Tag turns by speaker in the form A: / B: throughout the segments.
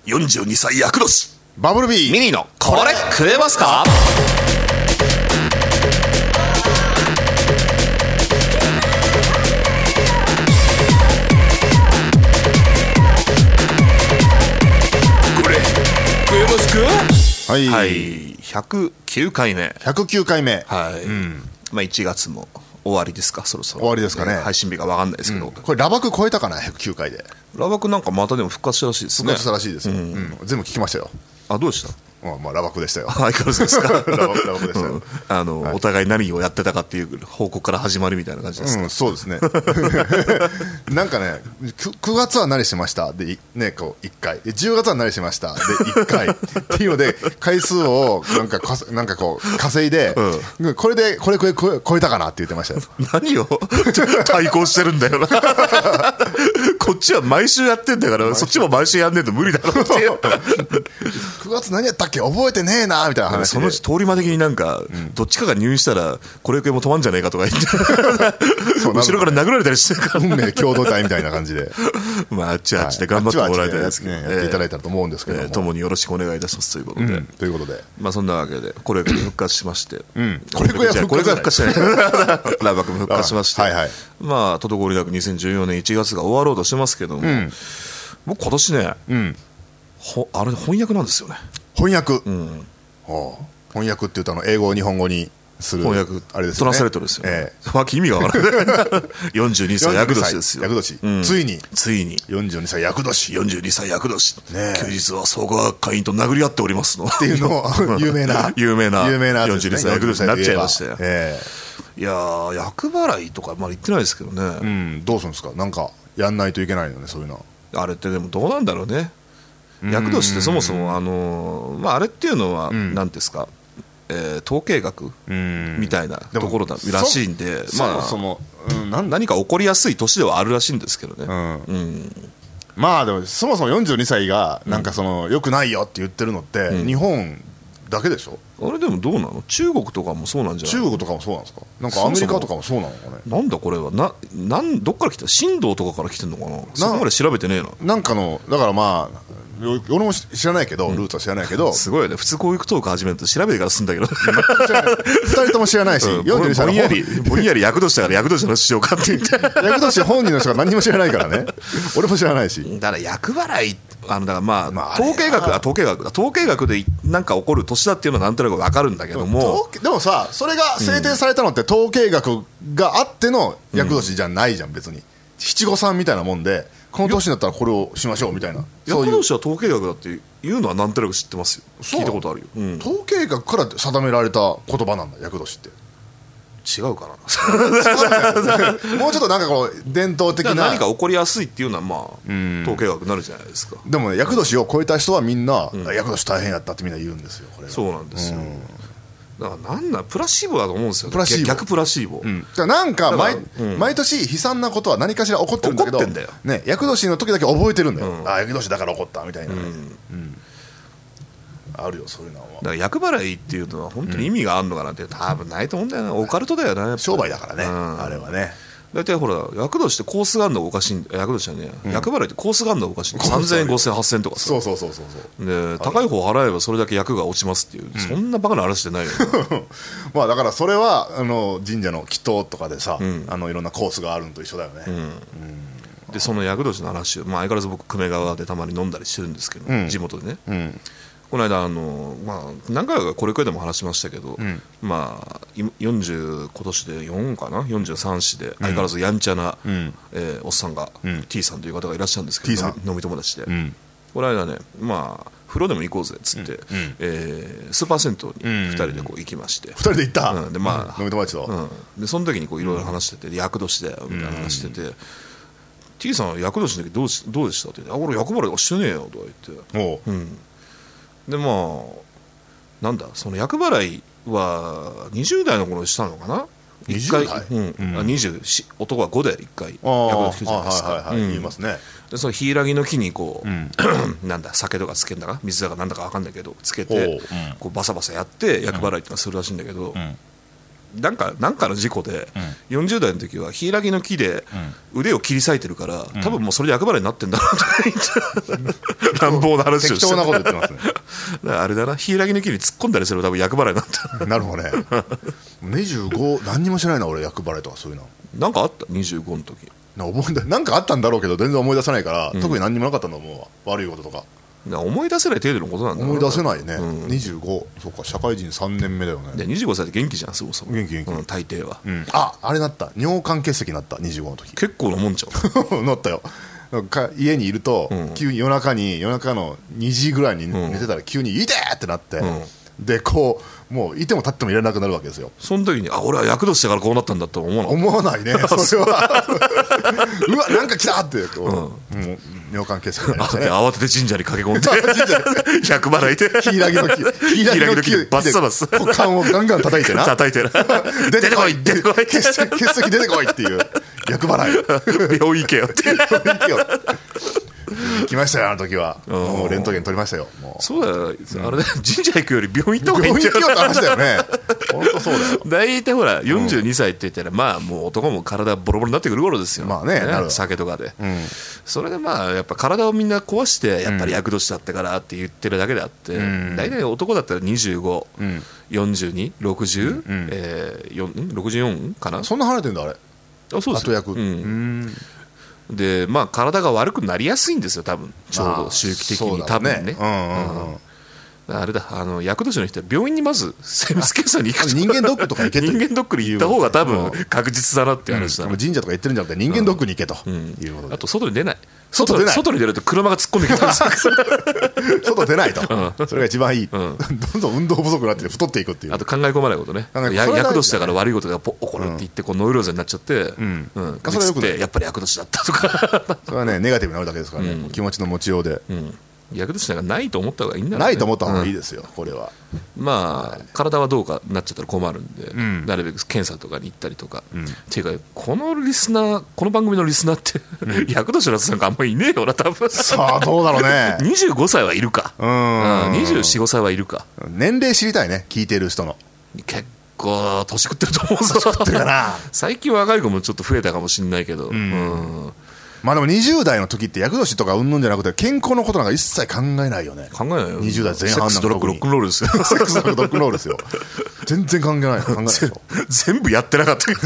A: 42歳厄年
B: バブルビー
A: ミニのこれ食えますか。これ食えますか。
B: はい、
A: はい、109回目。
B: 109回目。
A: はい、まあ1月も終わりですか、そろそろ
B: 終わりですかね。
A: 配信日が分かんないですけど、
B: これラバク超えたかな、109回で。
A: ラバクなんかまたでも復活したらしいですね。
B: 復活したらしいですよ、全部聞きましたよ。
A: あ、どうでした。
B: まあラバクでしたよ。
A: 相変わらずですか。
B: ラバクでしたよ。
A: お互い何をやってたかっていう報告から始まるみたいな感じですか。
B: そうですね。なんかね、9月は何しましたでね、こう1回で、10月は何しましたで1回っていうので回数をなんかこう稼いで、これでこれ超えたかなって言ってましたよ。
A: 何を対抗してるんだよな。こっちは毎週やってんだから、そっちも毎週やんねえと無理だろうっていう。
B: 9月何やったっけ覚えてねえなみたいな話で、
A: そのうち通り魔的になんか、どっちかが入院したらこれくらいも止まんじゃねえかとか言って後ろから殴られたりしてるから、
B: 運命共同体みたいな感じで
A: まああっちはあっちで頑張ってもらいたいですけど、
B: やっていただいたらと思うんですけども、
A: 共によろしくお願いいたしますということで、
B: まあ
A: そんなわけでこれが復活しまして、
B: これが復活してない
A: ラバクも復活しまして、まあ滞りなく2014年1月が終わろうとしてますけども、僕今年ね、あれ翻訳なんですよね。
B: 翻訳、翻訳って言うと英語を日本語にする
A: 翻訳、
B: あれですよね、
A: トランスレートですよね。意味がわからない。42歳厄年ですよ。
B: 厄年、ついに
A: 42
B: 歳厄年、
A: 42歳厄年、休日は創価学会員と殴り合っておりますの
B: っていうのを有名な
A: 42歳厄年になっちゃいましたよ。いやー、厄払いとかまだ言ってないですけどね、
B: どうするんですか。なんかやんないといけないのね、そういうの。
A: あれってでもどうなんだろうね。厄年ってそもそもまあ、あれっていうのは何ですか、統計学みたいなところだらしいんで、まあ
B: そも
A: 何か起こりやすい年ではあるらしいんですけどね。
B: まあでもそもそも42歳がなんか良くないよって言ってるのって日本だけでしょ。
A: あれでもどうなの。中国とかもそうなんじゃない。
B: 中国とかもそうなんですか。なんかアメリカとかもそうなのかね。
A: なんだこれはどっから来た。神道とかから来てんのかな。そこまで調べてねえな。
B: なんかだからまあ俺も知らないけど、ルーツは知らないけど、
A: すごいよね。普通こういうトーク始めると調べてからすんだけど
B: 2人とも知らないし、42歳
A: ぼんやり厄年だから厄年の話しようかって言って
B: 厄年本人の人が何も知らないからね。俺も知らないし。
A: だから厄払いだからまあ統計学でなんか起こる年だっていうのはなんとなく分かるんだけども、
B: でもさ、それが制定されたのって統計学があっての厄年じゃないじゃん、別に七五三みたいなもんで、この年になったらこれをしましょうみたいな。
A: 厄年は統計学だっていうのはなんとなく知ってますよ。聞いたことあるよ。
B: 統計学から定められた言葉なんだ、厄年って。
A: 違うかな。
B: もうちょっとなんかこう伝統的な
A: 何か起こりやすいっていうのはまあ統計学になるじゃないですか。
B: でもね、厄年を超えた人はみんな厄年大変やったってみんな言うんですよ。これ
A: そうなんですよ。だからプラシーボだと思うんですよ。逆プラシーボ。
B: なんか毎年悲惨なことは何かしら起こってるんだけど、ね、厄年の時だけ覚えてるんだよ。厄年だから起こったみたいな。あるよ、そういうのは。
A: だから厄払いっていうのは本当に意味があるのかなって多分ないと思うんだよな。オカルトだよね。
B: 商売だからね、あれはね。
A: 大体ほら厄年ってコースがあるのがおかしいんだ。厄年はね、厄払いってコースがあるのがおかしい。3000円5000円8000円とかさ。
B: そう
A: で高い方払えばそれだけ厄が落ちますっていう、そんなバカな話じゃないよ。
B: まあだからそれは神社の祈祷とかでさ、いろんなコースがあるのと一緒だよね。
A: でその厄年の話、相変わらず僕久米川でたまに飲んだりしてるんですけど、地元でね。この間何回かこれくらいでも話しましたけど、まあ40今年で4かな、43歳で相変わらずやんちゃなおっさんが T さんという方がいらっしゃるんですけど、飲み友達でこの間ね、まあ風呂でも行こうぜっつってスーパー銭湯に2人でこう行きまして、
B: 2人で行った。
A: でまあ
B: 飲み友達と
A: でその時にいろいろ話してて、厄年だよみたいな話してて、T さんは厄年の時どうでしたって言って、俺厄払いしてねえよとか言って、でまあなんだ、その厄払いは20代の頃にしたのかな。1回、男は5で1回厄年来るじゃないですか。
B: 言いますね。
A: でそのヒイラギの木にこう、なんだ酒とかつけんだか水だかなんだか分かんないけどつけて、こうバサバサやって厄払いってのはするらしいんだけど、 なんかの事故で、40代の時は柊の木で腕を切り裂いてるから、多分もうそれで厄払いになってんだろうとか言って乱暴な話をして、
B: 適当なこと言ってますね。
A: だからあれだな、柊の木に突っ込んだりすれば多分厄払いになった
B: なるほどね。25何にもしないな俺、厄払いとかそういうの。
A: なんかあった25の時
B: なんかあったんだろうけど全然思い出せないから、特に何にもなかったんだもん、悪いこととか
A: 思い出せない程度のことなんだろうな。
B: 思い出せないね、25、そうか、社会人3年目だよね。
A: で25歳で元気じゃん、そもそも。
B: 元気、
A: 大抵は、
B: あれなった、尿管結石になった、25の時。
A: 結構なもんちゃう
B: なったよ。家にいると、急に夜中の2時ぐらいに寝てたら急に「いて!」ってなって、でこうもういても立ってもいられなくなるわけですよ。
A: その時に俺は厄年したからこうなったんだとは
B: 思わないねそれはうわなんか来たってもう尿管結石になりましたね。
A: 慌てて神社に駆け込んで厄払いで
B: 柊の木
A: バッサバス
B: 股間をガンガン叩いてな
A: 出てこい
B: 結石出てこいっていう厄払い
A: 病院行けよって
B: 行きましたよ、あの時は。もうレントゲン取りましたよ。
A: そうだよ、あれね、神社行くより病院行った方がいいんじゃない
B: 病院行くよって話だよね。本当そうだよ。
A: 大体ほら42歳って言ったら、まあもう男も体ボロボロになってくる頃ですよ。
B: まあね、
A: 酒とかで、それでまあやっぱ体をみんな壊してやっぱり厄年だったからって言ってるだけであって、大体男だったら25、42、60、64かな。
B: そんな離れてんだあれ。
A: そうですよ。
B: 後役。
A: でまあ、体が悪くなりやすいんですよ、多分ちょうど周期的に、多分ね。あれだ、厄年の人は病院にまず精密検査に行く
B: 人間ドックとか行けと、
A: 人間ドックに行った方が多分確実だなっていう話だ、
B: 神社とか行ってるんじゃなくて人間ドックに行けということで、
A: あと外に出ない、外に出ると車が突っ込んできたんですよ
B: 外出ないと、それが一番いい、どんどん運動不足になって太っていくっていう。
A: あと考え込まないことね、厄年だから悪いことが起こるって言ってこうノイローゼになっちゃって、それってやっぱり厄年だったとか
B: それはねネガティブになるだけですからね、気持ちの持ちようで。
A: 厄年なんかないと思った方がいいんだろうね。
B: ないと思った方がいいですよ、これは。
A: まあ体はどうかなっちゃったら困るんで、なるべく検査とかに行ったりとか、っていうかこの番組のリスナーって厄年のやつなんかあんまりいねえよな多分。
B: さあどうだろうね。
A: 25歳はいるか、24、5歳はいるか。
B: 年齢知りたいね、聞いてる人の。
A: 結構年食ってると思うぞ最近若い子もちょっと増えたかもしれないけど、まあ
B: でも20代の時って厄年とかうんぬんじゃなくて健康のことなんか一切考えないよね。
A: 考えないよ。
B: 20代前半なんか
A: セックスドラッグロックンロールですよ。
B: セックスドラッグロックンロールですよ。全然考えないでしょ。
A: 全部やってなかったけど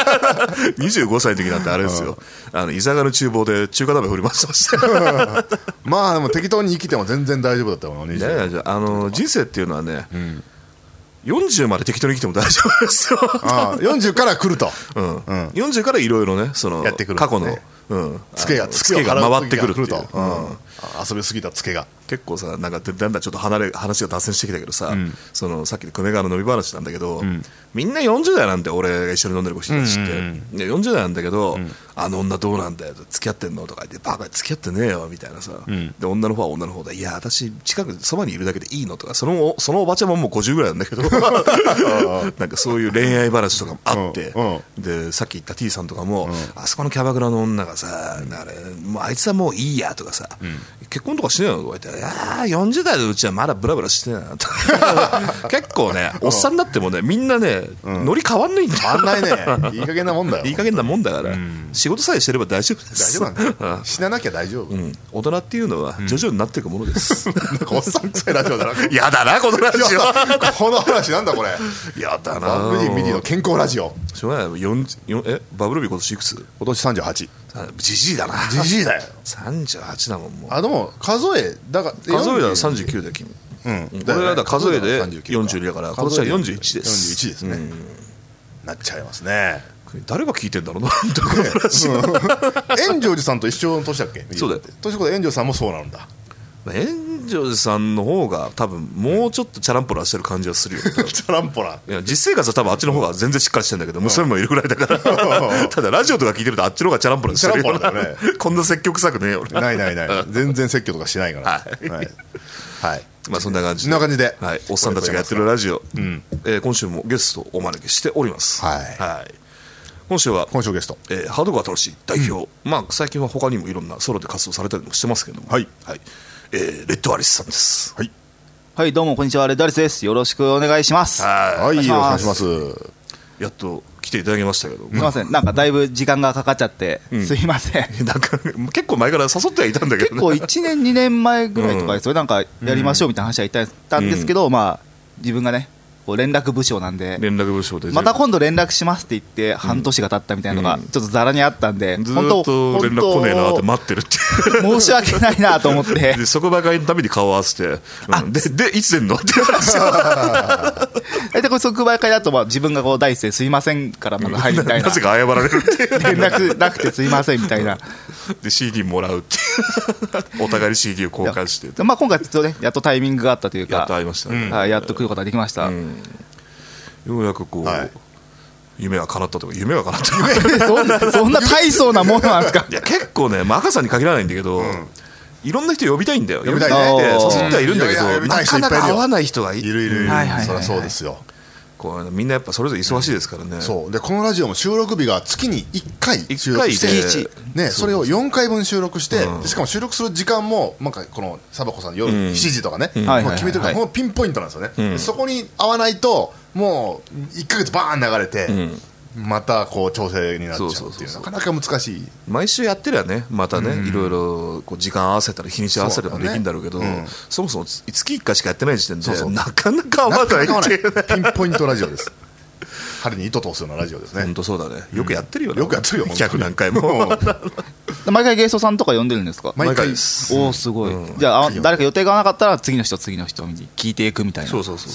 A: 25歳の時なんてあれですよ、居酒屋の厨房で中華鍋振り回してました
B: まあでも適当に生きても全然大丈夫だったよ
A: な。人生っていうのはね、40まで適当に生きても大丈夫ですよ
B: 40から来ると、
A: 40からいろいろね、その過去の
B: ツケが
A: 回ってくるっていう、
B: 遊びすぎたツケが
A: 結構さ、なんかだんだんちょっと話が脱線してきたけどさ、そのさっきの久米川の飲み話なんだけど、みんな40代なんて、俺が一緒に飲んでる人たちって、40代なんだけど、あの女どうなんだよ、付き合ってんのとか言って、バカ付き合ってねえよみたいなさ、で女の方は女の方で、いや私近くそばにいるだけでいいのとか、そのおばちゃんももう50ぐらいなんだけどなんかそういう恋愛話とかもあって、でさっき言った T さんとかも、あそこのキャバクラの女がさ、もうあいつはもういいやとかさ、結婚とかしねえのとか言って、いや40代のうちはまだブラブラしてないなと結構ね、おっさんになってもね、みんなね、ノリ変わんないんだよ。
B: 変わんないね。いい加減なもんだよ。
A: いい加減なもんだから、仕事さえしてれば大丈夫です。
B: 大丈夫なんだよ。死ななきゃ大丈夫。
A: 大人っていうのは徐々になっていくものです。
B: おっさんくさいラジオだな。
A: やだなこのラジオ。
B: この話なんだこれ。
A: やだな。
B: バブリーミディの健康ラジオ。
A: しょうがない。バブルビー今年いくつ？
B: 今年38。
A: じじいだな。
B: じじいだよ。
A: 38だもんもう。
B: あでも数えだ
A: 39で君。俺らだ数えで42だから今年は41です。
B: 41ですね。なっちゃいますね。
A: 誰が聞いてんだろうな。
B: 円城寺さんと一緒の年だっけ？
A: そうだよ。
B: 年子で円城さんもそうなんだ。
A: 円城寺さんの方が多分もうちょっとチャランポラしてる感じはするよ。
B: チャランポラ。
A: いや実生活は多分あっちの方が全然しっかりしてるんだけど、娘もいるぐらいだからただラジオとか聞いてるとあっちの方がチャランポラしてるよ。こんな積極臭くねえよ。
B: ない全然説教とかしないからはい、
A: まあそんな感じで、おっさんたちがやってるラジオ、今週もゲストをお招きしております。今週
B: ゲスト、
A: ハードコアトロシー代表、まあ最近は他にもいろんなソロで活動されたりもしてますけども、レッドアリスさんです。
C: はい、どうもこんにちは、レッドアリスです。よろしくお願いします。
B: はい、よろしくお願いします。
A: やっと来ていただきましたけど、
C: すみません、なんかだいぶ時間がかかっちゃって、すいません。
A: なんか結構前から誘ってはいたんだけど、ね、
C: 結構1年2年前ぐらいとかでそれなんかやりましょうみたいな話は言ったんですけど、まあ自分がねこう連絡部署なんで、
A: 連絡部署で
C: また今度連絡しますって言って半年が経ったみたいなのがちょっとざらにあったんで、
A: ずっと連絡来ねえなって待ってるって
C: 申し訳ないなと思って
A: で即売会のために顔を合わせて、でいつ出んのって話
C: 大体これ即売会だとまあ自分がこう第一声すいませんからまだ入りたいな
A: なぜか謝られるって
C: 連絡なくてすいませんみたいな
A: で CD もらうってお互いに CD を交換して
C: まあ今回ちょっとねやっとタイミングがあったというか、
A: やっと会いましたね、
C: はいやっと来ることができました、
A: ようやくこう、はい、夢が叶ったとか夢が叶った
C: そんな大層なものなんですか。
A: いや結構ね、赤さんに限らないんだけど、いろんな人呼びたいんだよ、
B: 呼びたいね
A: って誘ってはいるんだけど、なかなか会わない人がい
B: るそりゃそうですよ。
A: こうみんなやっぱそれぞれ忙しいですからね、
B: そうでこのラジオも収録日が月に1回収録してね、それを4回分収録して、しかも収録する時間もなんかこのサバコさん夜7時とかね、決めてるからこのピンポイントなんですよね、そこに合わないともう1ヶ月バーン流れて、またこう調整になっちゃうっていうなかなか難しい。
A: 毎週やってりゃねまたね、いろいろこう時間合わせたら日にち合わせればできるんだろうけど、そもそも月1回しかやってない時点でなかなか合わないっていう
B: ピンポイントラジオです針に糸通すようなラジオですね。
A: 本当そうだね、よくやってるよね、
B: よくやってるよ
A: 100何回も
C: 毎回ゲストさんとか呼んでるんですか。
A: 毎回です。
C: おおすごい、じゃあ誰か予定がなかったら次の人に聞いていくみたいな。
A: そうだから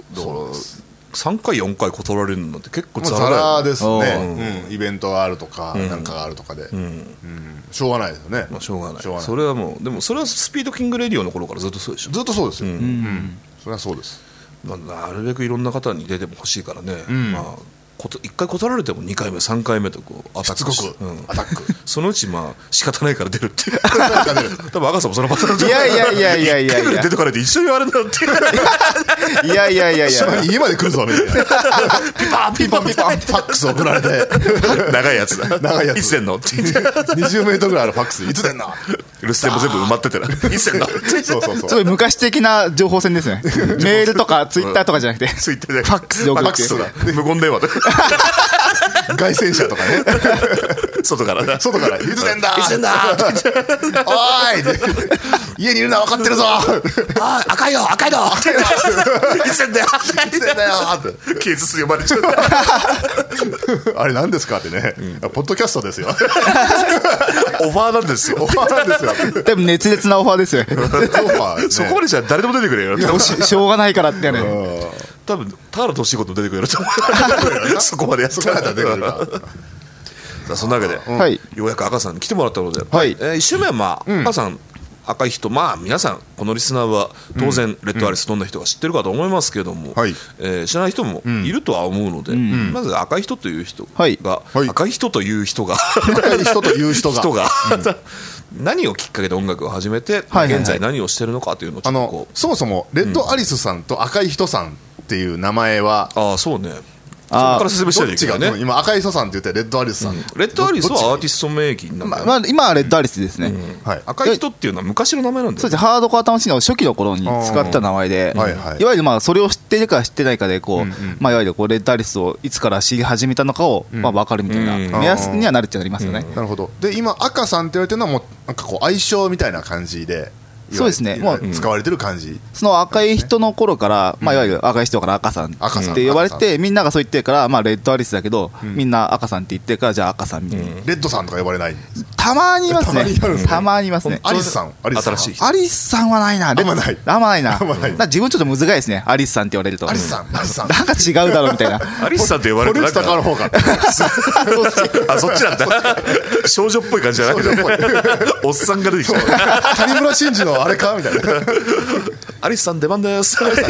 A: 3回4回断られるのって結構ザ
B: ラですね、イベントがあるとかなんかがあるとかで、しょうがないですよね。
A: しょうがない。それはもうでもそれはスピードキングレディオの頃からずっとそうでしょ。
B: ずっとそうですよ、それはそうです。
A: なるべくいろんな方に出ても欲しいからね、1回断られても2回目3回目とこうアタック
B: しつこくアタック
A: そのうちまあ仕方ないから出るって多分赤さんもそのパターン
C: いや
A: 1回目出とかれて一緒に言われるんだって
C: いや
B: 家まで来るぞみたいな
A: ピパン
B: ファックス送られて
A: 長いやつだいつ出んのって
B: 20メートルぐらいあるファックスいつ出んの
A: 留守電も全部埋まってていつ出んの
C: すごい昔的な情報戦ですねメールとかツイッターとかじゃなくて
A: ツイッターで
C: ファックスで送って
A: 無言電話とか
B: 外線車とかね
A: 外から
B: いつ出んだ
A: いつ出んだ
B: おーい家にいるのは分かってるぞ
A: 赤いよいつ出んだよって警察呼ばれちゃう
B: あれ何ですかってね、ポッドキャストですよ
A: オファーなんですよ
C: でも熱烈なオファーですよ
A: そこまでじゃ誰でも出てくれよ
C: しょうがないからってね
A: 多分田原俊彦と出てくれると思うそこまでやったら出てくるかそんなわけで、ようやく赤さんに来てもらったので、1週目はまあ、赤さん赤い人、まあ皆さんこのリスナーは当然レッドアリスどんな人が知ってるかと思いますけれども、知らない人もいるとは思うので、まず赤い人という人が赤い人という人が何をきっかけで音楽を始めて現在何をしてるのかというのをちょっとこう
B: そもそもレッドアリスさんと赤い人さんっていう名前は
A: そうねそこから説明したらいいけどね。
B: 今赤い人さんって言ってレッドアリスさん、
A: レッドアリスはアーティスト名義なんだよ、
C: 今はレッドアリスですね、
A: 赤い人っていうのは昔の名前なんだよ。
C: そうです。ハードコア楽しいの初期の頃に使った名前で、いわゆるまあそれを知ってるか知ってないかでこう、まあいわゆるこうレッドアリスをいつから知り始めたのかをまあ分かるみたいな目安にはなるっちゃなりますよね。
B: なるほど。で今赤さんって言われてるのはもうなんかこう愛称みたいな感じで
C: そうですね、もう
B: 使われてる感じ。
C: その赤い人の頃から、いわゆる赤い人から赤さんって呼ばれて、みんながそう言ってるから、レッドアリスだけど、みんな赤さんって言ってるから、じゃあ赤さんみたいな。
B: レッドさんとか呼ばれない。
C: たまにいますね。たまにいますね。
B: アリスさん、
A: 新しい人。
C: アリスさんはないな。
B: あんまない。
C: あんまないな。自分ちょっと難しいですね。アリスさんって言われると。
B: アリスさん、
C: なんか違うだろうみたいな。
A: アリスさんって呼ばれるとなんか。
B: の方か。
A: そっちなんだ。少女っぽい感じじゃなくて、おっさんが出てきた。
B: 谷村新司のあれかみたいな。
A: アリスさん出番です。
B: はい。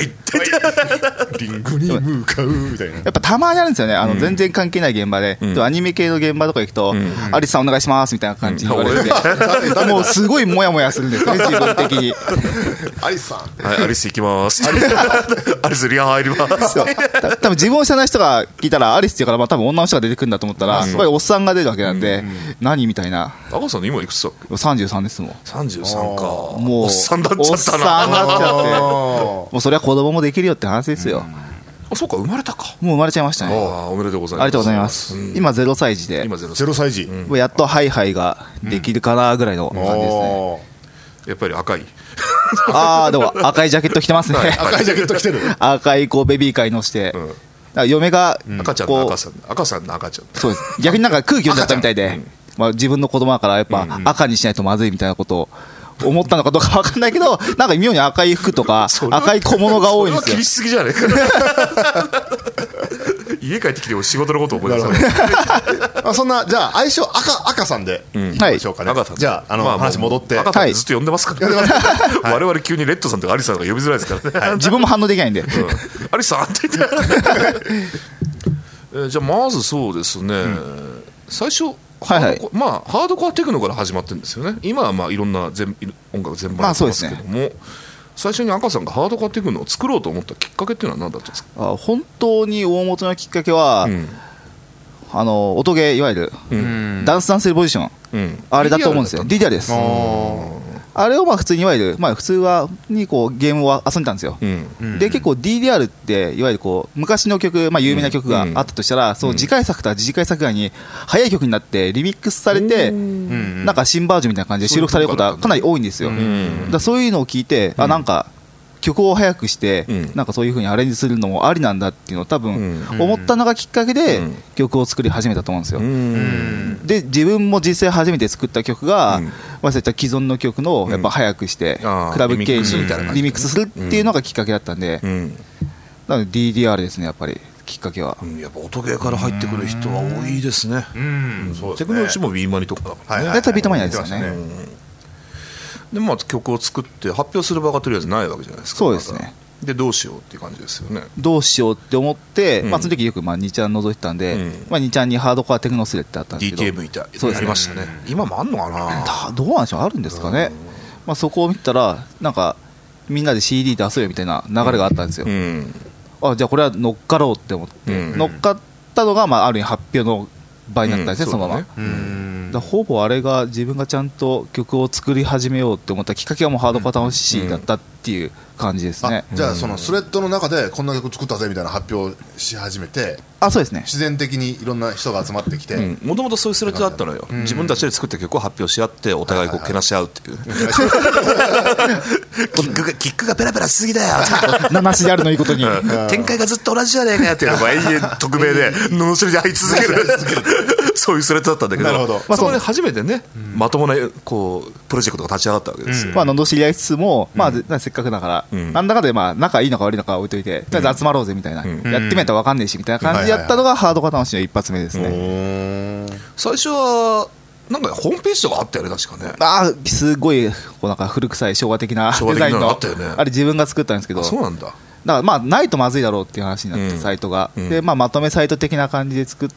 A: リ
B: ングに向かうみたいな。
C: やっぱたまにあるんですよね。全然関係ない現場で、アニメ系の現場とか行くと、アリスさんお願いしますみたいな感じに言われて、もうすごいモヤモヤするんですね、自分的に。
B: アリスさん。
A: はい、アリス行きます。アリスリハ入ります。
C: 多分自分を知らない人が聞いたら、アリスっていうから多分女の人が出てくるんだと思ったら、やっぱりおっさんが出るわけなんで、何みたいな。
A: 赤さんの今いくつだっけ
C: ？33ですもん。
A: 33か。
C: もう
A: おっさんだっちゃったな。
C: おっさんになっちゃって、もうそれは子供もできるよって話ですよ。
A: あ、そうか、生まれたか。
C: もう生まれちゃいましたね。
A: おめでとうございます。
C: ありがとうございます。今0歳児で、
A: 今
B: 0歳児、
C: もうやっとハイハイができるかなぐらいの感じですね。
A: やっぱり赤い。
C: でも赤いジャケット着てますね。
B: 赤いジャケット着てる。
C: 赤いこうベビーカーに乗して、嫁が
A: 赤ちゃんの赤さん、赤さんの赤ちゃん。
C: そうです。逆になんか空気読んじゃったみたいで、自分の子供だからやっぱ赤にしないとまずいみたいなことを思ったのかどうか分かんないけど、なんか妙に赤い服とか赤い小物が多いんですよ。
A: 気にしすぎじゃないか。家帰ってきて仕事のことを思い出さ
B: そんな、じゃあ愛称赤さんでいきましょうかね。じゃあ話戻って、
A: 赤さんずっと呼んでますからね。我々急にレッドさんとかアリさんとか呼びづらいですからね。
C: 自分も反応できないんで、
A: アリさんって言って。じゃあまずそうですね、最初ハードコアテクノから始まってるんですよね。今はまあいろんな音楽全般やってますけども、最初に赤さんがハードコアテクノを作ろうと思ったきっかけっていうのは何だったんですか？
C: 本当に大元のきっかけは、音ゲー、いわゆるダンスダンスレボリューション、あれだと思うんですよ。 DDR です。あれを普通にいわゆる、普通はにこうゲームを遊んでたんですよ。で結構 DDR っていわゆるこう昔の曲、有名な曲があったとしたら、そう次回作とか次回作に早い曲になってリミックスされて、なんか新バージョンみたいな感じで収録されることはかなり多いんですよ。だそういうのを聞いて、なんか曲を早くして、なんかそういう風にアレンジするのもありなんだっていうのを多分思ったのがきっかけで曲を作り始めたと思うんですよ。で自分も実際初めて作った曲が、そういった既存の曲のやっぱ早くして、クラブ系にリミックスするっていうのがきっかけだったんで、なので DDR ですね、やっぱりきっかけは。
A: やっぱ音ゲーから入ってくる人は多いですね。テクノロジーもビーマニとかだからね。
C: 大体ビートマニアですよね。
A: で曲を作って発表する場がとりあえずないわけじゃないですか。
C: そうですね。
A: でどうしようっていう感じですよね。
C: どうしようって思って、その時よく2ちゃん覗いてたんで、2ちゃんにハードコアテクノスレってあったんですけど、
A: DTM いた、やりましたね。今もあんのかな。
C: どうなんでしょう、あるんですかね。そこを見たらなんかみんなで CD 出そうよみたいな流れがあったんですよ。じゃあこれは乗っかろうって思って、乗っかったのがある意味発表の場になったんですね、そのまま。ほぼあれが自分がちゃんと曲を作り始めようって思ったきっかけはもうハードコア魂だったっていう感じですね。
B: じゃあそのスレッドの中でこんな曲作ったぜみたいな発表し始めて、
C: そうですね、
B: 自然的にいろんな人が集まってきて、
A: もともとそういうスレッドだったのよ。自分たちで作った曲を発表し合ってお互いこうけなし合うっていう。キックがペラペラしすぎだよ。
C: 7しであるのいいことに
A: 展開がずっと同じじゃねえかよっていうのが永遠匿名で罵りで入り続けるそういうスレッドだったんだけど、そこで初めてね、まともなこうプロジェクトが立ち上がったわけですよ。
C: 罵り合いつつも、せっかくだからなんだかで仲いいのか悪いのか置いといて、とりあえず集まろうぜみたいな、やってみないと分かんねえしみたいな感じでやったのがハードコア魂の一発目ですね。
A: 最初はなんかホームページとかあったよね、確かね。
C: すごいこうなんか古臭い昭和的なデザインのあれ自分が作ったんですけど、
A: そうなんだ。
C: だからないとまずいだろうっていう話になって、サイトがでまとめサイト的な感じで作って、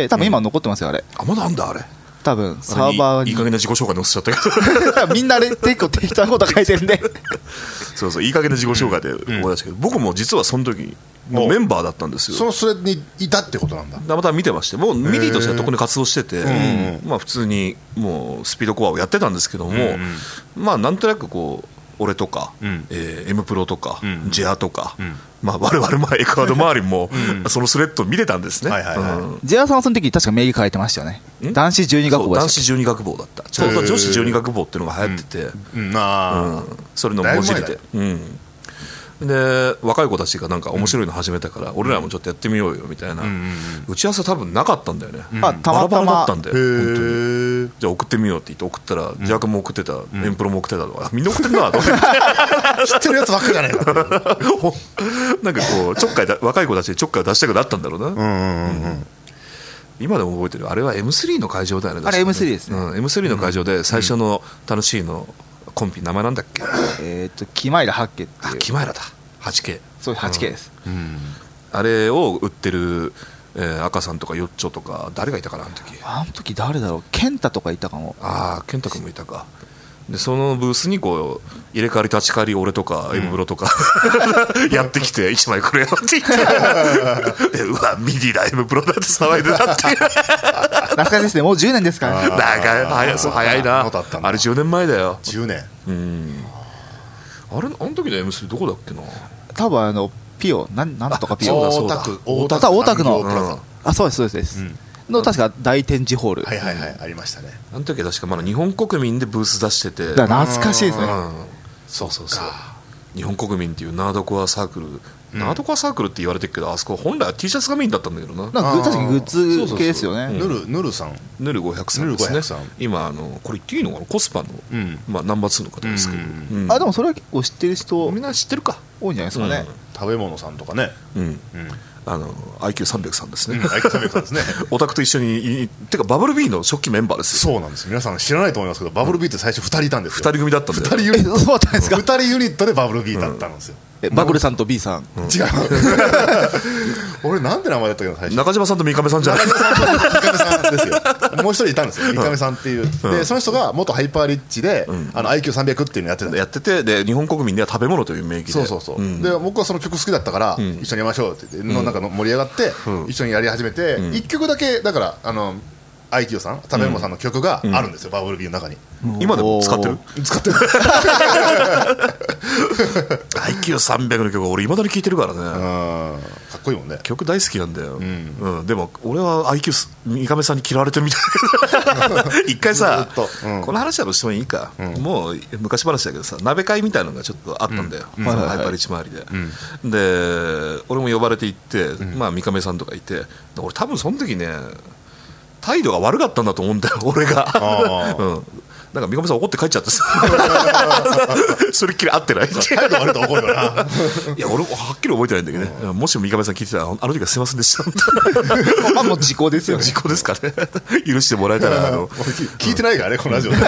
C: 多分今残ってますよあれ。
A: まだあんだあれ。
C: 多分サーバーに
A: いい加減な自己紹介載せちゃったけど
C: みんなあれ結構適当なこと書いてるんで
A: そういい加減な自己紹介で思い出したけど、僕も実はその時メンバーだったんですよ。
B: それにいたってことなんだ。
A: また見てまして、もうミディとしては特に活動してて、普通にもうスピードコアをやってたんですけども、なんとなくこう俺とか、M プロとか、ジェアとか、我々エクアド周りもそのスレッドを見てたんですね。
C: ジェアさんはその時確か名義書いてましたよね。男子12学部。
A: 男子12学部だった。ちょうど女子12学部っていうのが流行ってて、それの文字で。で若い子たちがなんか面白いの始めたから、俺らもちょっとやってみようよみたいな、打ち合わせ多分なかったんだよね。バラバラだったんだよ本当に。じゃあ送ってみようって言って送ったら、ジャークも送ってた、エンプロも送ってたとか、みんな送ってるなと思って
B: 知ってるやつばっかりじゃないか
A: なんかこうちょっかい若い子たちでちょっかいを出したくなったんだろうな。今でも覚えてる。あれは M3 の会場だよね。
C: あれ M3 ですね。
A: M3 の会場で最初の楽しいのコンピ、名前なんだっけ。
C: キマイラ8系っていう。
A: キマイラだ。8K。
C: そう 8K です。
A: あれを売ってる赤さんとかヨッチョとか誰がいたかな
C: あの時誰だろう。ケンタとかいたかも。
A: ケンタ君もいたか。でそのブースにこう入れ替わり立ち替わり俺とか M ブロとかやってきて1枚くれよって言ってうわミディだ M ブロだって騒いでたっていう
C: 懐かしいですね。もう10年ですからね。
A: 早いな。あれ10年前だよ。
B: 10年。
A: あの時の M3 どこだっけな。
C: 多分ピオなんとかピオ
A: そうだ
B: 大
C: 田区の
B: プラザ
C: そうですの確か大展示ホール、
B: はいはいはいありましたね。
A: あの時は確かまだ日本国民でブース出してて、
C: だから懐かしいですね。
A: そう日本国民っていうナードコアサークル、ナードコアサークルって言われてるけど、あそこ本来は T シャツがメインだったんだけどな。
C: なんか確かにグッズ系ですよね。
B: ヌルさん、
A: ヌル500さんですね。今これ言っていいのかな、コスパのまあナンバー2の方ですけど、
C: でもそれは結構知ってる人
A: みんな知ってるか、
C: 多いんじゃないですかね。
B: 食べ物さんとかね、
A: IQ300 さんですね。
B: IQ300 さんですね。
A: オタクと一緒に、てかバブル B の初期メンバーですよ。
B: そうなんです。皆さん知らないと思いますけど、バブル B って最初2人いたんですよ。
A: 2人組だったんだよ。
B: 2人ユニット、
C: そうだったんですか。
B: 2人ユニットでバブル B だったんですよ。
C: バブルさんと B さん、
B: 違う。俺なんて名前だったっけど、最初
A: 中島さんと三上さんじゃない。
B: 中島さんと三上さんですよ。もう一人いたんですよ、三上さんっていう。でその人が元ハイパーリッチで、IQ300 っていうのやってて、
A: で日本国民では食べ物という名義で、
B: そうで僕はその曲好きだったから、一緒にやりましょうって言ってなんか盛り上がって、一緒にやり始めて、1曲だけだからIQ さん、食べ物さんの曲があるんですよ、バブル B の中に。
A: 今でも使ってるIQ300 の曲は俺いまだに聴いてるからね。
B: かっこいいもんね。
A: 曲大好きなんだよ。でも俺は IQ 三上さんに嫌われてるみたいな。一回さ、この話はどうしてもいいか、もう昔話だけどさ、鍋会みたいなのがちょっとあったんだよ、ハイパーリッチ周りで。で俺も呼ばれて行って、まあ三上さんとかいて、俺多分その時ね態度が悪かったんだと思うんだよ、俺が。なんか三上さん怒って帰っちゃってさ、それっきり会ってない。
B: 態度悪いと怒るよな。
A: いや俺もはっきり覚えてないんだけどね、もしも三上さん聞いてたら、あの時はすいませんでした。
C: もう時効ですよね。
A: 時効ですかね。許してもらえたら
B: 聞いてないからね、このラジオで。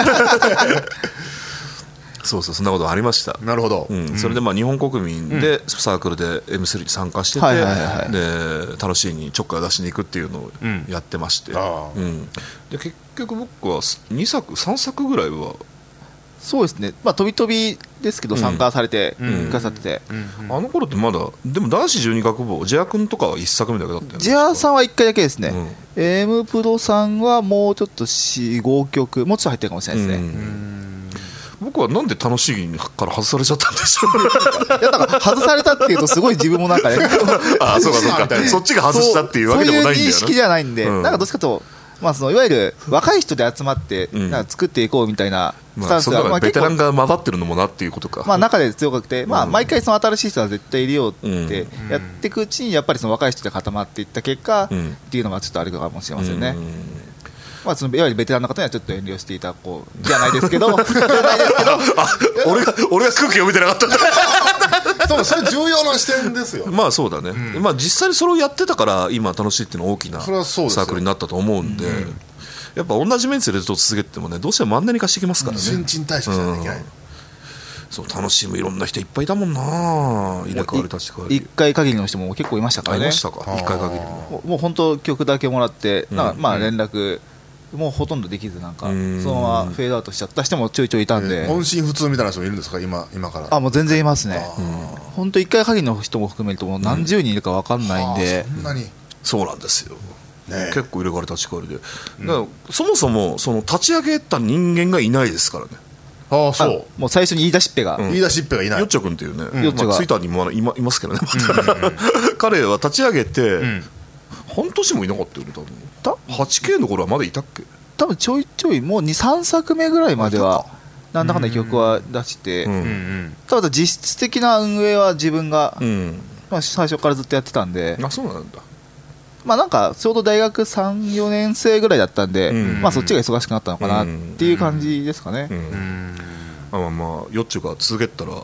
A: そうそんなことありました。
B: なるほど。
A: それでまあ日本国民でサークルで M3 に参加してて、で楽しいにちょっかいを出しに行くっていうのをやってまして、で結局僕は2作3作ぐらいは
C: そうですね、まあ飛び飛びですけど参加されてくださってて、
A: あの頃ってまだでも男子12学部ジェア君とかは1作目だけだったよね。
C: ジェアさんは1回だけですね。M プロさんはもうちょっと 4,5 曲もうちょっと入ってるかもしれないですね。
A: 僕はなんで楽しいから外されちゃったんでしょう。
C: いやだから外されたっていうとすごい自分もなんかね
A: ああそうかそっちが外したっていうわけでもないんだよね。
C: そういう認識じゃないんで、なんかどっちかとまあそのいわゆる若い人で集まってなんか作っていこうみたいなスタンスが、
A: ベテランが混ざってるのもなっていうことか。
C: まあ中で強くて、まあ毎回その新しい人は絶対いるよってやっていくうちにやっぱりその若い人で固まっていった結果っていうのがちょっとあるかもしれませんね。まあ、そのいわゆるベテランの方にはちょっと遠慮していたこうじゃないですけど俺
A: が空気読めてなかった
B: それ重要な視点ですよ。
A: まあそうだね、まあ実際にそれをやってたから今楽しいっていうのは大きなサークルになったと思うんで、やっぱ同じメンツでずっと続けてもねどうしてもマンネリ化してきますからね。
B: 新陳代謝しなきゃいけない。
A: そう楽しむいろんな人いっぱいいたもんな。入れ替わり立ち替わり
C: 1回限りの人も結構いましたからね。
A: いましたか1回限りも
C: う本当曲だけもらってなんかまあ連絡もうほとんどできずなんかそのままフェードアウトしちゃった人もちょいちょいいたんで、
B: 音信不通みたいな人もいるんですか今から。
C: もう全然いますね。本当1回限りの人も含めるともう何十人いるか分かんないんで、
B: そんなに。
A: そうなんですよ、結構入れ替わり立ち替わりで、だからそもそもその立ち上げた人間がいないですからね。
B: そう
C: もう最初に言い出しっぺが、
B: 言い出しっぺがいない。
A: よっちょくんっていうね、
C: よっちょが
A: ツイッターにもいますけどね彼は立ち上げて半年もいなかったよね多分。8K の頃はまだいたっけ。多
C: 分ちょいちょいもう 2,3 作目ぐらいまではなんだかんだ曲は出して、ただ実質的な運営は自分が、まあ、最初からずっとやってたんで。
A: あそうなんだ。
C: まあなんかちょうど大学 3,4 年生ぐらいだったんで、まあそっちが忙しくなったのかなっていう感じですかね。
A: まあよっちゅうが続けたら、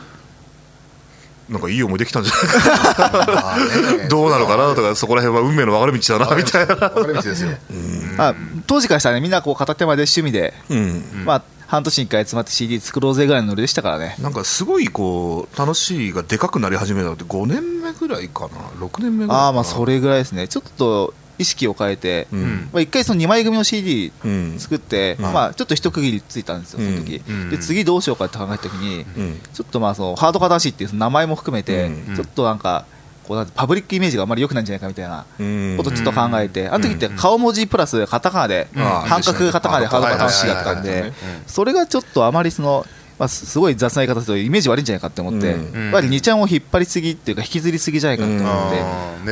A: なんかいい思いできたんじゃないかなどうなのかなとか、そこら辺は運命の分かれ道だなみたいな。
B: 分かれ道ですよ。
C: 当時からしたらね、みんなこう片手間で趣味で、まあ半年に1回集まって CD 作ろうぜぐらいのノリでしたからね。
A: なんかすごいこう楽しいがでかくなり始めたのって5年目ぐらいかな、6年目ぐらいかな。
C: まあそれぐらいですね。ちょっと意識を変えて、まあ、1回その2枚組の CD 作って、まあ、ちょっと一区切りついたんですよ、その時、で次どうしようかって考えた時に、ちょっとまあそのハードカダシっていうその名前も含めて、ちょっとなんかこうパブリックイメージがあまり良くないんじゃないかみたいなことをちょっと考えて、あの時って顔文字プラスカタカナで、半角カタカナでハードカダシだったんで、それがちょっとあまりそのまあ、すごい雑な言い方するとイメージ悪いんじゃないかって思って、やっぱり2ちゃんを引っ張りすぎっていうか引きずりすぎじゃないかって思って、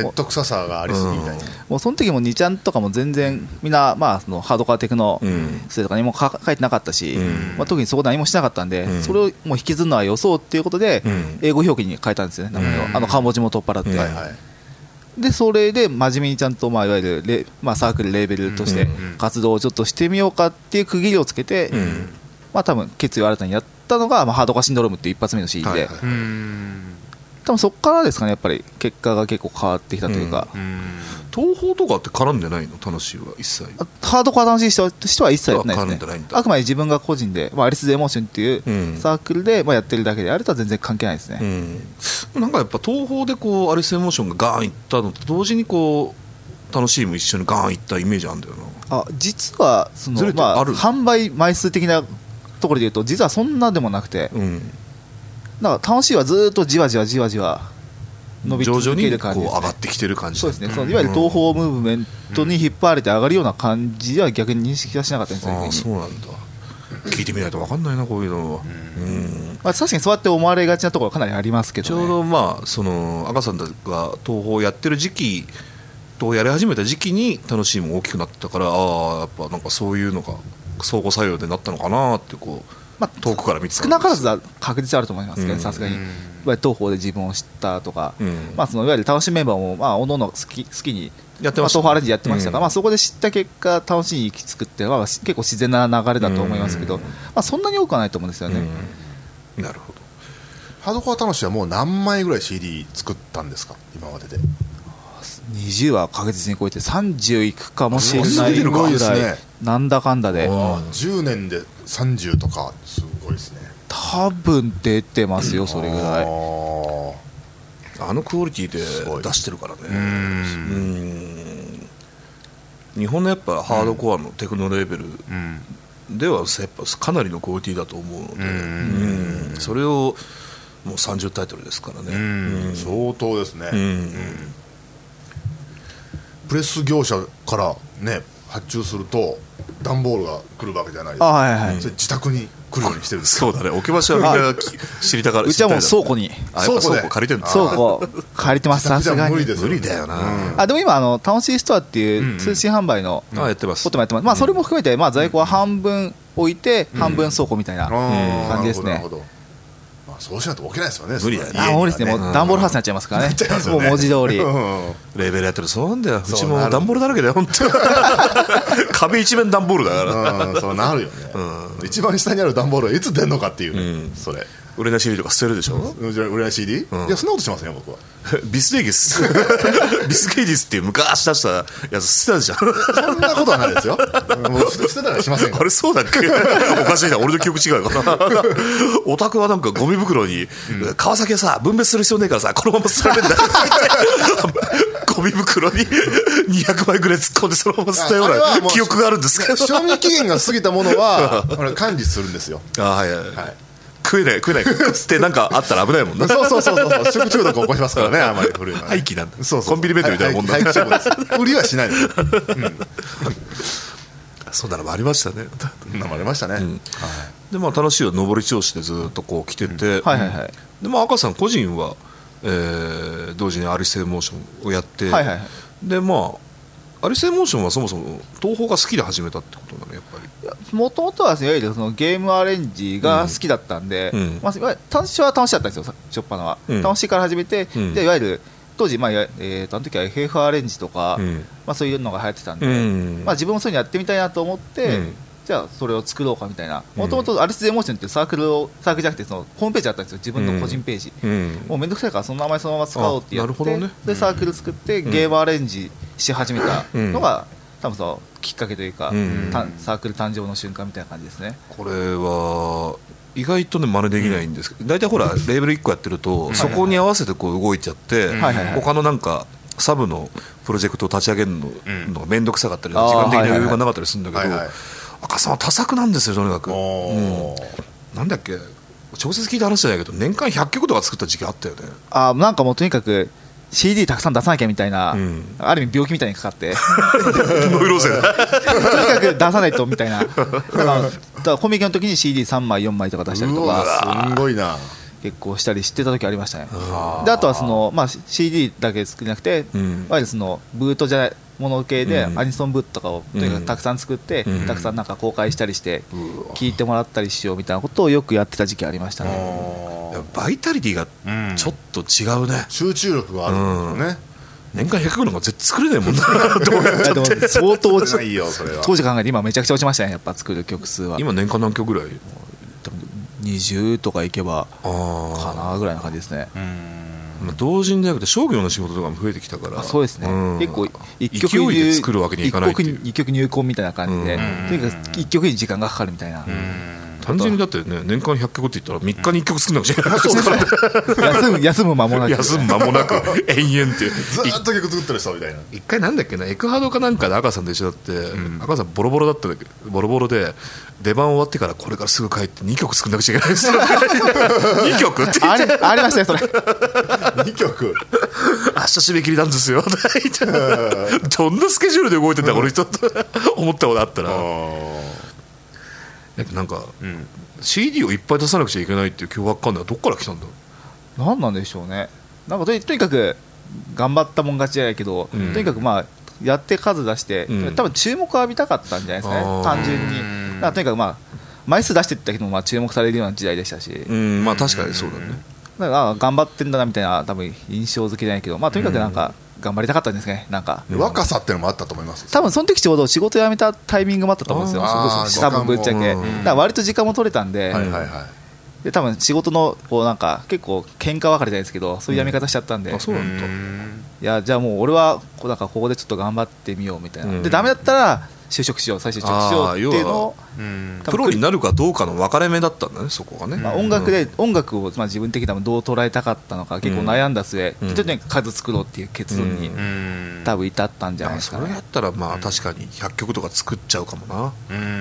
B: ネット臭さがありすぎみたいな、
C: もうその時も2ちゃんとかも全然みんな、まあ、そのハードコアテクノ生とかにも書いてなかったし、まあ、特にそこ何もしなかったんで、それをもう引きずるのは予想っていうことで、英語表記に変えたんですよね、名前を漢文字も取っ払って。でそれで真面目にちゃんと、まあ、いわゆるまあ、サークルレーベルとして活動をちょっとしてみようかっていう区切りをつけて、まあ、多分決意を新たにやったのが、まあ、ハードコアシンドロームっていう一発目の CD で、多分そこからですかね、やっぱり結果が結構変わってきたというか。
A: 東宝とかって絡んでないの、楽しいは一切。
C: ハードコア楽しい人としては一切やってないですね。あくまで自分が個人で、まあ、アリス・ゼ・エモーションっていうサークルで、まあ、やってるだけで、あれとは全然関係ないですね。
A: なんかやっぱ東宝でこうアリス・エモーションがガーンいったのと同時にこう楽しいも一緒にガーンいったイメージあるんだよな。
C: 実はその、まあ、販売枚数的なところでいうと実はそんなでもなくて、なんか楽しいはずっとじわじわじわじわ伸び続ける感じですね。
A: 徐々にこう上がってきてる感じ。
C: そうですね、そのいわゆる東宝ムーブメントに引っ張られて上がるような感じでは逆に認識はしなかったんですよ。
A: そうなんだ。聞いてみないと分かんないな、こういうのは。
C: まあ、確かにそうやって思われがちなところはかなりありますけど、ね、
A: ちょうどまあその赤さんが東宝やってる時期とやり始めた時期に楽しいも大きくなったから、やっぱなんかそういうのが相互作用でなったのかなってこう、まあ、遠くから見てたんです。
C: 少なからずは確実あると思いますけど、さすがに東宝で自分を知ったとか、まあ、そのいわゆる楽しいメンバーもまあおのおの好きにやってました、東宝アレンジやってましたが、まあ、そこで知った結果楽しい行き着くっていうのは結構自然な流れだと思いますけど、まあ、そんなに多くはないと思うんですよね。
A: なるほど。
B: ハードコア楽しいはもう何枚ぐらい CD 作ったんですか、今までで。
C: 20は確実に超えて30いくかもしれないぐらい、なんだかんだで
B: 10年で30とかすごいですね。
C: 多分出てますよ、それぐらい。
A: あのクオリティで出してるからね。日本のやっぱハードコアのテクノレーベルではやっぱかなりのクオリティだと思うので、それをもう30タイトルですからね。
B: 相当ですね。プレス業者からね発注すると段ボールが来るわけじゃないですか。それ自宅に来るようにしてるんです。
A: そうだね、置き場所はみんな知りたがる。
C: うちはもう倉庫に、
A: 倉庫借りてるんだ。
C: 倉庫借りてます。さすがに
B: 無理ですよ。
A: 無理だよな。
C: でも今楽しいストアっていう通信販売の
A: やってます。
C: こともやってます。まあそれも含めてまあ在庫は半分置いて半分倉庫みたいな感じですね。
B: そうしないと置けないですよね。
A: 無理だよ
C: ね。無理ですね。もう段ボールハウスになっちゃいますからね。もう文字通り。
A: レベルやってるそうなんだよ。うちも段ボールだらけだよ本当。壁一面段ボールだから。
B: そうなるよね。一番下にある段ボールはいつ出るのかっていうね。それ。
A: 売れない CD とか捨てるでしょ。
B: 売れない CD？ いやそんなことしませんよ僕は。
A: ビスゲイギスビスゲイギスっていう昔出したやつ捨てたじゃん。
B: そんなことはないですよ。もう捨てたらしませんから。
A: あれそうだっけ。おかしいな、俺の記憶違うかな。オタクはなんかゴミ袋に川崎はさ分別する必要ねえからさこのまま捨てられるんだゴミ袋に200枚ぐらい突っ込んでそのまま捨てたような記憶があるんですけど、
B: 賞味期限が過ぎたものは管理するんですよ。
A: はいはい。食えないってなんかあったら危ないもんな。
B: そう食中毒起こしますからね。あまり古いのは
A: 廃棄なんだ。コンビニ弁当みたいなもんだ。
B: 売りはしないの。
A: そんなのもありましたね。
B: ありましたね。
A: でまあ楽しいは上り調子でずっとこう来てて、でまあ赤さん個人は同時にアリス・エモーションをやって、でまあアリス・エモーションはそもそも東宝が好きで始めたってことなのやっぱり。
C: もともとは、いわゆるそのゲームアレンジが好きだったんで、まあ、楽しいは楽しかったんですよ、初っ端は。楽しいから始めて、でいわゆる当時、まああの時は FF アレンジとか、まあ、そういうのが流行ってたんで、まあ、自分もそういうのやってみたいなと思って、じゃあそれを作ろうかみたいな。もともとアリス・エモーションっていうサークルじゃなくてそのホームページあったんですよ、自分の個人ページ。もうめんどくさいからその名前そのまま使おうってやって、でサークル作ってゲームアレンジし始めたのが、多分そのきっかけというか、サークル誕生の瞬間みたいな感じですね。
A: これは意外とね真似できないんですけど、大体ほらレーベル1個やってるとそこに合わせてこう動いちゃって、他のなんかサブのプロジェクトを立ち上げるのが面倒くさかったり時間的な余裕がなかったりするんだけど、赤さんは多作なんですよとにかく。なんだっけ、直接聞いた話じゃないけど年間100曲とか作った時期あったよね。
C: なんかもうとにかく CD たくさん出さなきゃみたいな、ある意味病気みたいにかかって
A: ノイローゼだ
C: とにかく出さないとみたいなだからコミケの時に CD3 枚4枚とか出したりとか
B: すごいな
C: 結構したりしてた時ありましたね。であとはその、CD だけ作れなくて、いわゆるそのブートじゃないもの系でアニソンブートとかをとにかくたくさん作って、たくさんなんか公開したりして聴いてもらったりしようみたいなことをよくやってた時期ありましたね。
A: バイタリティがちょっと違うね、
B: 集中力があるんですよね、
A: 年間100曲なんか絶対作れないもんな
C: でも相当落ち
B: ないよそれは
C: 当時考えて今めちゃくちゃ落ちましたね、やっぱ作る曲数は。
A: 今年間何曲ぐらい
C: 20とかいけばかなぐらいな感じですね。
A: 同人じゃなくて商業の仕事とかも増えてきたから、
C: そうですね、結構一曲
A: 勢いで作るわけにいかないっていう、
C: 一曲入魂みたいな感じで、とにかく一曲に時間がかかるみたいな。
A: 単純にだってね、年間100曲って言ったら3日に1曲作んなくちゃいけない
C: 休む間もなく
A: 休む間もなく延々っていう
B: ずっと曲作ってる人みたいな。
A: 一回なんだっけな、エクハドかなんかで赤さんと一緒だって、赤さんボロボロだったんだけど、ボロボロで出番終わってからこれからすぐ帰って2曲作んなくちゃいけないですよ2曲って言って
C: ありましたよそれ
B: 2曲
A: 明日締め切りなんですよどんなスケジュールで動いてんだこの人と思ったことあったら、なんか、CD をいっぱい出さなくちゃいけないっていう凶悪感はどっから来たんだろ
C: う。なんなんでしょうね。なんかとにかく頑張ったもん勝ちじゃないけど、とにかくまあやって数出して、多分注目を浴びたかったんじゃないですかね、単純に。だからとにかくまあ枚数出していったけどまあ注目されるような時代でしたし、
A: まあ確かにそうだね。
C: だから頑張ってんだなみたいな多分印象付けじゃないけど、まあとにかくなんか頑張りたかったんですね。なんか
B: 若さっていうのもあったと思います。
C: 多分その時ちょうど仕事辞めたタイミングもあったと思うんですよ。多分ぶっちゃけ。だから割と時間も取れたんで、で多分仕事のこうなんか結構喧嘩別れじゃないですけど、そういう辞め方しちゃったんで、
A: そうなんだ。
C: いやじゃあもう俺はなんかここでちょっと頑張ってみようみたいな。でダメだったら就職しよう、再就職しようっていうのを
A: プロになるかどうかの分かれ目だったんだね、そこがね。
C: まあ音楽をまあ自分的にはどう捉えたかったのか結構悩んだ末、とにかく数作ろうっていう結論に多分至ったんじゃないですかね。
A: それやったらまあ確かに100曲とか作っちゃうかもな。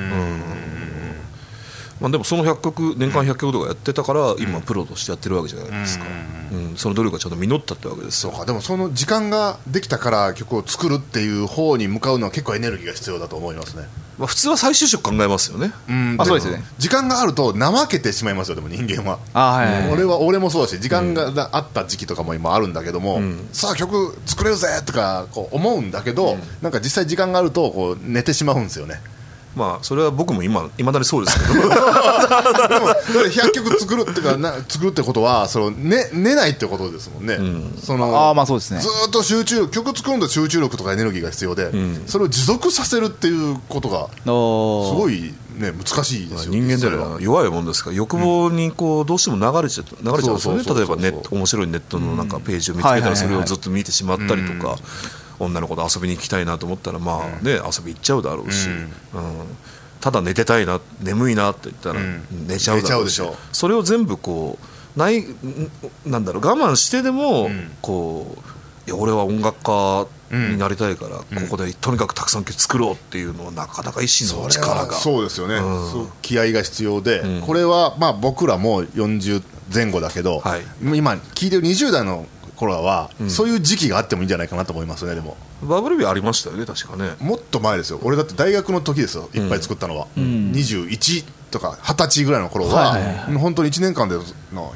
A: まあ、でもその100曲年間100曲とかやってたから今プロとしてやってるわけじゃないですか、その努力がちゃんと実ったってわけですよ。
B: そうか、でもその時間ができたから曲を作るっていう方に向かうのは結構エネルギーが必要だと思いますね。
A: まあ、普通は再就職考えますよね。
C: そうですよね。
B: 時間があると怠けてしまいますよ。でも人間は、俺もそうだし、時間があった時期とかも今あるんだけども、さあ曲作れるぜとかこう思うんだけど、なんか実際時間があるとこう寝てしまうんですよね。
A: まあそれは僕もいまだにそうですけどでも
B: 100曲作るってか作るってことは寝ないってことですもんね。
C: まあそうですね。
B: ずっと曲作るんで集中力とかエネルギーが必要で、それを持続させるっていうことがすごいね難しいですよ。
A: 人間では弱いもんですから欲望にこうどうしても流れちゃうんですよね。例えば面白いネットのなんかページを見つけたらそれをずっと見てしまったりとか、女の子と遊びに行きたいなと思ったらまあね遊び行っちゃうだろうし、ただ寝てたいな眠いなって言ったら寝ちゃうだろうし、それを全部こうなんだろう我慢してでもこういや俺は音楽家になりたいからここでとにかくたくさん曲作ろうっていうのはなかなか意志の力が
B: そうですよね。気合が必要で、これはまあ僕らも40前後だけど、今聞いてる20代の頃はそういう時期があってもいいんじゃないかなと思いますね。でも
A: バブルビーありましたよね確かね。も
B: っと前ですよ。俺だって大学の時ですよいっぱい作ったのは、21とか20歳ぐらいの頃は本当に1年間での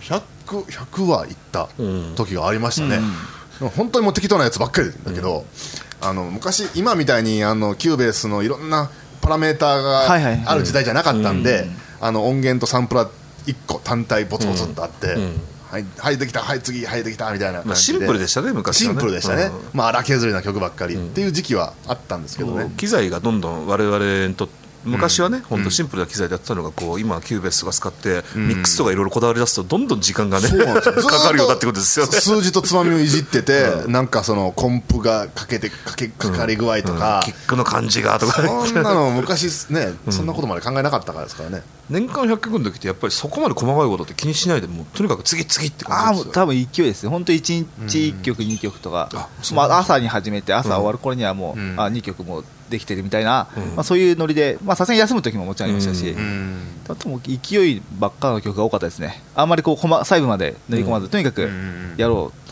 B: 100はいった時がありましたね。本当にもう適当なやつばっかりだけど、昔今みたいにキューベースのいろんなパラメーターがある時代じゃなかったんで、音源とサンプラー1個単体ボツボツってあって、はいできた、はい次、はいできたみたいな感じで、
A: シンプルでしたね昔はね。
B: シンプルでしたね、荒削りな曲ばっかりっていう時期はあったんですけどね。
A: 機材がどんどん我々にとって昔はね本当シンプルな機材でやってたのがこう今キューベースとか使ってミックスとかいろいろこだわり出すとどんどん時間がねかかるようだってことですよね。
B: 数字とつまみをいじっててなんかそのコンプがかかり具合とか
A: キックの感じがとか
B: そんなの昔ねそんなことまで考えなかったからですからね。
A: 年間100曲の時ってやっぱりそこまで細かいことって気にしないでもうとにかく次々って感じですよ。
C: 多分勢いですね。本当1日1曲2曲とか、朝に始めて朝終わる頃にはもう2曲もできてるみたいな、そういうノリでさすがに休む時ももちろんありましたし、とも勢いばっかの曲が多かったですね。あんまりこう細部まで塗り込まず、とにかくやろう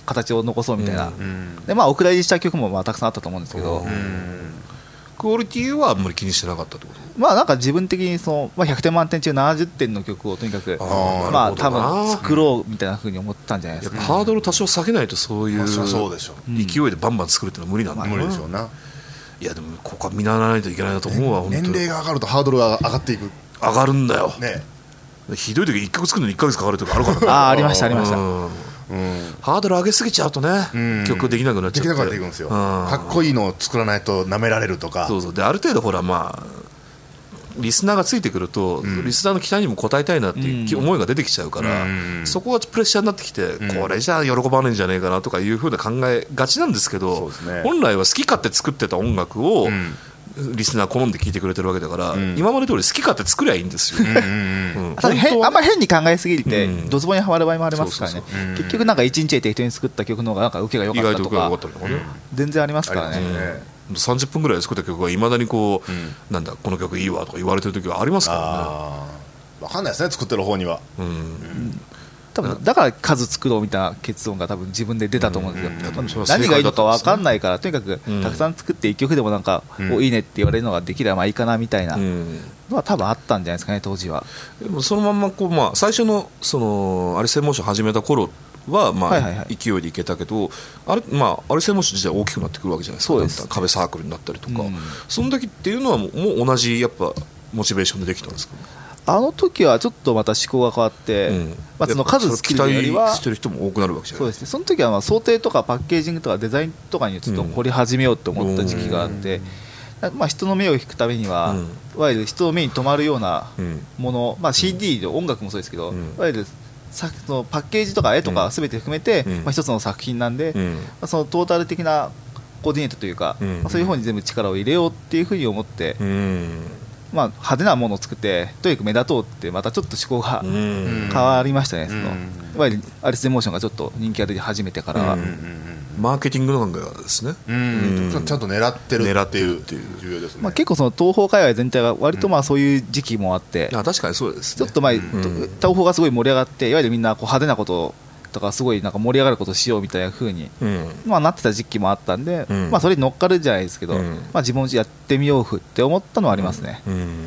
C: 形を残そうみたいな、でお蔵入りした曲もたくさんあったと思うんですけど、
A: クオリティはあんまり気にしてなかったってこと？
C: なんか自分的に100点満点中70点の曲をとにかく多分作ろうみたいな風に思ったんじゃないですか。
A: ハードル多少下げないとそういう
B: そうでしょ
A: 勢いでバンバン作るってのは無理なんだよな。
B: 無理でしょうな。
A: いやでもここは見習わないといけないなと思うわ。
B: 年齢が上がるとハードルが上がっていく。
A: 上がるんだよ、
B: ね、
A: ひどい時1曲作るのに1ヶ月かかるとかあるからね。
C: ありましたありました。
A: ハードル上げすぎちゃうとね、曲できなくなっちゃって、
B: できなくなっていくんですよ。かっこいいのを作らないと舐められるとか。
A: そうそう。である程度ほらリスナーがついてくると、リスナーの期待にも応えたいなっていう思いが出てきちゃうから、そこがプレッシャーになってきて、これじゃ喜ばねえんじゃねえかなとかいうふうな考えがちなんですけど、本来は好き勝手作ってた音楽を、リスナー好んで聴いてくれてるわけだから、今まで通り好き勝手作りゃいいんですよ。
C: あんまり変に考えすぎてドツボにはまる場合もありますからね。結局なんか1日で適当に作った曲の方がなんか受けが良かったとか全然ありますからね。
A: 30分ぐらいで作った曲がいまだになんだこの曲いいわとか言われてる時はありますからね。
B: 分かんないですね、作ってる方には。
C: 多分だから数作ろうみたいな結論が多分自分で出たと思うんですよ。何がいいのか分かんないからとにかくたくさん作って1曲でもなんかいいねって言われるのができればいいかなみたいなのは多分あったんじゃないですかね当時は。
A: でもそのまんま最初のアリス・イン・モーション始めた頃は勢いでいけたけど、アリス・イン・モーション自体大きくなってくるわけじゃないですか。そうです。壁サークルになったりとか、その時っていうのはもう同じやっぱモチベーションでできたんですか？
C: あの時はちょっとまた思考が変わって、その数作るよりは
A: 期待してる人も多くなるわけじゃない。
C: そうですね。その時は想定とかパッケージングとかデザインとかにちょっと掘り始めようと思った時期があって、人の目を引くためには、いわゆる人の目に留まるようなもの、CD で音楽もそうですけど、いわゆるそのパッケージとか絵とか全て含めて、一つの作品なんで、そのトータル的なコーディネートというか、そういう方に全部力を入れようっていうふうに思って、派手なものを作ってとにかく目立とうってまたちょっと思考が変わりましたね。いわゆるアリス・イン・モーションがちょっと人気が出始めてからは、
A: マーケティングの考え方ですね。
B: ちゃんと狙ってるっていう重要ですね。
C: 結構その東宝界隈全体が割とそういう時期もあって、
A: 確かにそうですね。
C: ちょっと東宝がすごい盛り上がって、いわゆるみんな派手なこととかすごいなんか盛り上がることをしようみたいな風になってた時期もあったんで、それに乗っかるじゃないですけど、自分もやってみようって思ったのはありますね。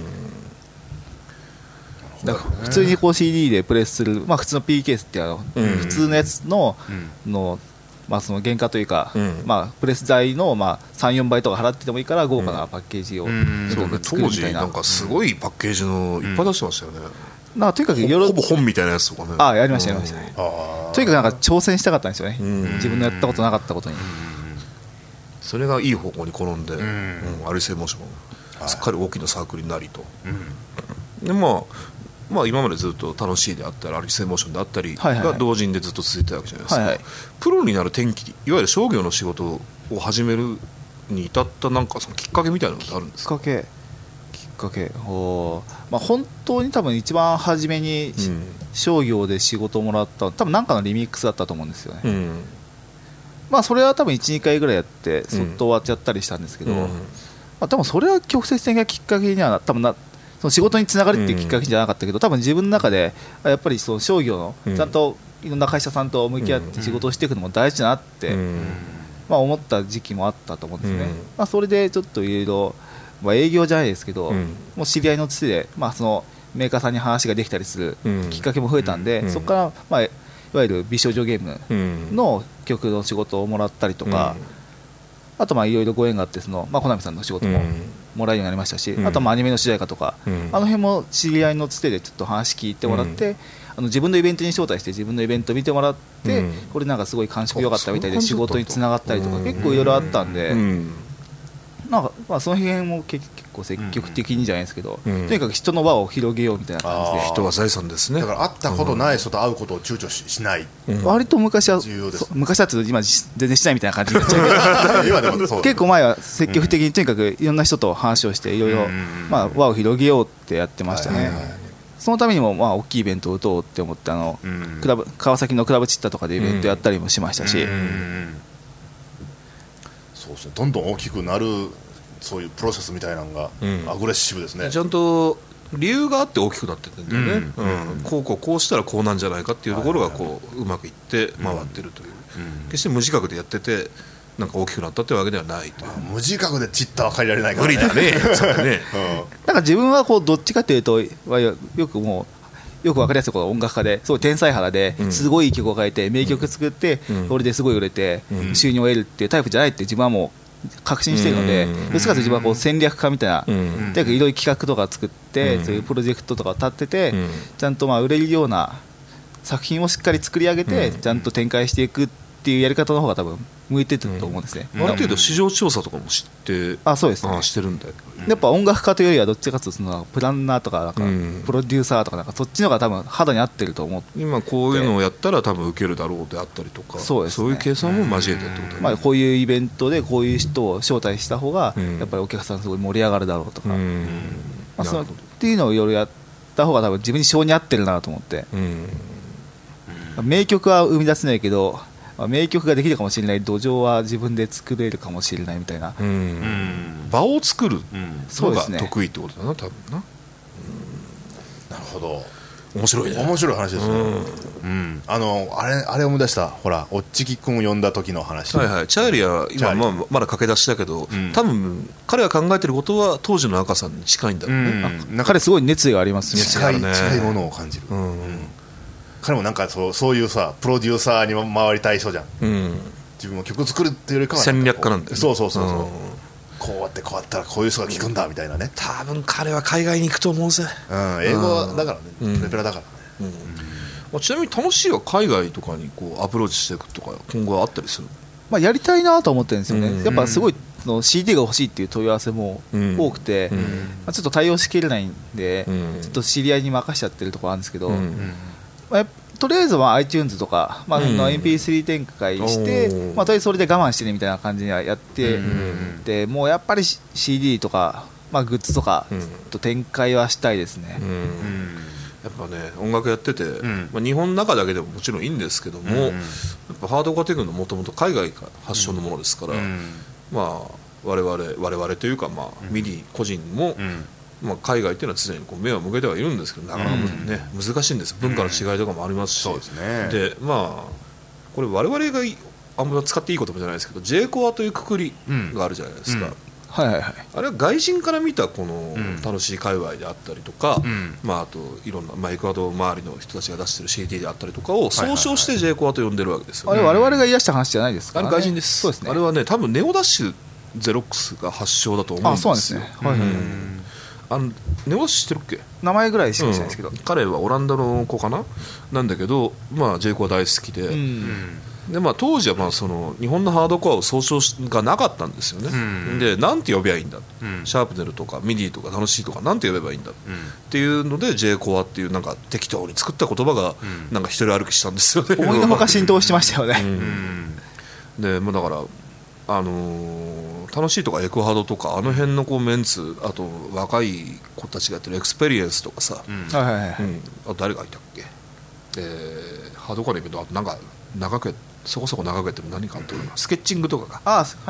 C: だから普通にCD でプレスする、普通の P ケースって普通のやつのその原価というか、プレス代の3、4倍とか払っててもいいから豪華なパッケージを作るみたいな。
A: なんかすごいパッケージのいっぱい出してましたよね。
C: とにかく
A: ほぼ本みたいなやつとかね。
C: やりましたやりましたね。とにかくなんか挑戦したかったんですよね。自分のやったことなかったことに。
A: それがいい方向に転んで、アリス・イン・モーションすっかり大きなサークルになりと。で今までずっと楽しいであったりアリス・イン・モーションであったりが同時にでずっと続いてたわけじゃないですか。プロになる転機、いわゆる商業の仕事を始めるに至ったなんかそのきっかけみたいなのってあるんですか？
C: きっかけ本当に多分一番初めに商業で仕事をもらった多分なんかのリミックスだったと思うんですよね。それは多分 1,2 回ぐらいやってそっと終わっちゃったりしたんですけど、多分それは直接的なきっかけには多分その仕事につながるっていうきっかけじゃなかったけど、多分自分の中でやっぱりその商業のちゃんといろんな会社さんと向き合って仕事をしていくのも大事だなって思った時期もあったと思うんですね。それでちょっといろいろ営業じゃないですけど、もう知り合いのつてで、そのメーカーさんに話ができたりするきっかけも増えたんで、そこからいわゆる美少女ゲームの曲の仕事をもらったりとか、あといろいろご縁があってコナミさんの仕事ももらえるようになりましたし、あとアニメの主題歌とか、あの辺も知り合いのつてでちょっと話聞いてもらって、自分のイベントに招待して自分のイベント見てもらって、これなんかすごい感触良かったみたいで仕事につながったりとか結構いろいろあったんで、なんかその辺も結構積極的にじゃないですけど、とにかく人の輪を広げようみたいな感じで。
A: 人は財産ですね。
B: だから会ったことない人と会うことを躊躇しない、
C: 割と昔は昔だと今全然しないみたいな感じになっちゃうけど結構前は積極的にとにかくいろんな人と話をしていろいろ輪を広げようってやってましたね。そのためにも大きいイベントを打とうって思って川崎のクラブチッタとかでイベントやったりもしましたし、
B: そうですね、どんどん大きくなるそういうプロセスみたいなのがアグレッシブですね。
A: ちゃんと理由があって大きくなってるんだよね、こうしたらこうなんじゃないかっていうところがうまくいって回ってるという、決して無自覚でやっててなんか大きくなったってわけではないという。
B: 無自覚でちった分かりられないからね。
A: 無理だねそれね
C: なんか自分はどっちかというとよく分かりやすい音楽家ですごい天才肌ですごいいい曲を書いて名曲作ってそれですごい売れて収入を得るっていうタイプじゃないって自分はもう確信しているので、どっちかというと自分は戦略家みたいな、いろいろ企画とか作って、そういうプロジェクトとかを立てて、ちゃんと売れるような作品をしっかり作り上げて、ちゃんと展開していくっていうやり方の方が多分向いてると思うんですね。
A: ある程度市場調査とかも知って
C: そうですね、
A: してるんだよ。
C: やっぱ音楽家というよりはどっちかというとそのプランナーとかプロデューサーとかそっちの方が多分肌に合ってると思って、
A: 今こういうのをやったら多分受けるだろうであったりとか、そういう計算も交えてってことだね。
C: こういうイベントでこういう人を招待した方がやっぱりお客さんすごい盛り上がるだろうとか、っていうのをいろいろやった方が多分自分に性に合ってるなと思って、名曲は生み出せないけど名曲ができるかもしれない土壌は自分で作れるかもしれないみたいな、
A: 場を作るのが得意ってことだな多分な。
B: なるほど、
A: 面白いね。
B: 面白い話ですね。あれ思い出した、ほらおっちき君を呼んだ時の話。
A: チャーリーは今まだ駆け出しだけど、多分彼が考えてることは当時の赤さんに近いんだろうね。
C: 彼すごい熱意がありますね。
B: 近いものを感じる。彼もなんかそういうさプロデューサーに回りたい人じゃん、自分も曲作るっていうよりかは
A: 戦略家なんだよね。
B: そうこうやってこうやったらこういう人が聴くんだみたいなね。
A: 多分彼は海外に行くと思うぜ。
B: 英語だからね、ペラペラだからね。
A: ちなみに楽しいは海外とかにアプローチしていくとか今後はあったりする？
C: やりたいなと思ってるんですよね。やっぱすごいCD が欲しいっていう問い合わせも多くて、ちょっと対応しきれないんで、ちょっと知り合いに任しちゃってるところあるんですけど、とりあえずは iTunes とか、MP3 展開して、とりあえずそれで我慢してねみたいな感じにはやって、でもうやっぱり CD とか、グッズとかと展開はしたいですね。
A: やっぱね音楽やってて、日本の中だけでももちろんいいんですけども、やっぱハードコアテクノもともと海外発祥のものですから、我々というか、ミディ個人も、海外っていうのは常に目を向けてはいるんですけど、なかなか難しいんです。文化の違いとかもありますし、でこれ我々があんまり使っていい言葉じゃないですけど J コアというくくりがあるじゃないですか。あれは外人から見たこの楽しい界隈であったりとか、あといろんなエクアドル周りの人たちが出してる CD であったりとかを総称して J コアと呼んでるわけですよね。
C: あれ我々が言い出した話じゃないですかね。
A: あれ外人です。
C: そうですね。
A: あれはね多分ネオダッシュゼロックスが発祥だと思うんですよ。ネオ知ってるっけ？
C: 名前ぐらいしか知らないですけど、
A: 彼はオランダの子かななんだけど、J コア大好きで、で当時はその日本のハードコアを総称がなかったんですよね。でなんて呼びゃいいんだ、シャープネルとかミディとか楽しいとかなんて呼べばいいんだっていうので J コアっていうなんか適当に作った言葉がなんか一人歩きしたんですよね。
C: 思いのほか浸透してましたよね。
A: でだから楽しいとかエクハドとかあの辺のメンツ、あと若い子たちがやってるエクスペリエンスとかさ、あと誰がいたっけ、ハードコアのイベント、あとなんかそこそこ長くやってる何かあったかな、スケッチングとかがそ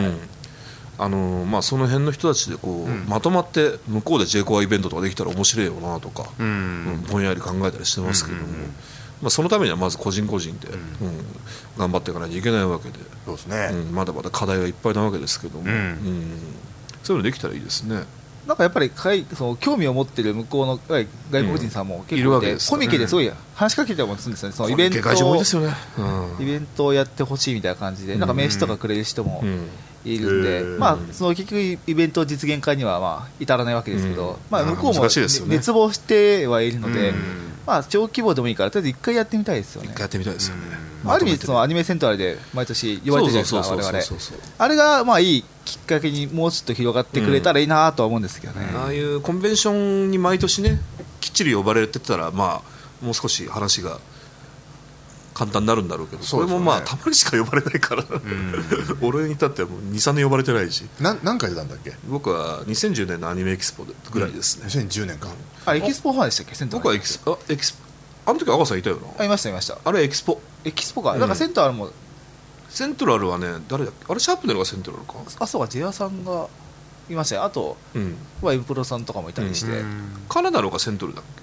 A: の辺の人たちでまとまって向こうで J コアイベントとかできたら面白いよなとか、ぼんやり考えたりしてますけども、そのためにはまず個人個人で、頑張っていかないといけないわけで、
B: そうですね、
A: まだまだ課題はいっぱいなわけですけども、そういうのできたらいいですね。
C: なんかやっぱりその興味を持っている向こうの外国人さんも結構いて、コミケですごい話しかけてもするんですよね。そのイベントをやってほしいみたいな感じで、なんか名刺とかくれる人もいるんで、その結局イベント実現化には至らないわけですけど、向こうも熱望してはいるので、小規模でもいいからとりあえず1回やってみたいですよね。
A: 1回やってみたいですよね。
C: ある意味そのアニメセントラルで毎年言われてるじゃないですか、我々。あれがいいきっかけにもうちょっと広がってくれたらいいなとは思うんですけどね。
A: ああいうコンベンションに毎年ねきっちり呼ばれてたら、もう少し話が簡単になるんだろうけど、それもたまにしか呼ばれないから俺に至ってはもう 2,3 年呼ばれてないし。
B: 何回出たんだっけ？
A: 僕は2010年のアニメエキスポぐらいですね。
B: 2010年か。
C: エキスポファンでしたっけ？セントラル。
A: 僕はエキスポ、あの時赤さんいたよな。
C: いました。
A: あれエキスポ
C: か。なんかセントラルも
A: セントラルはね誰だっけ、あれシャープネルがセントラルか。
C: そうか、ジェアさんがいましたよ。あとはエブプロさんとかもいたりして、
A: カナダのがセントラルだっ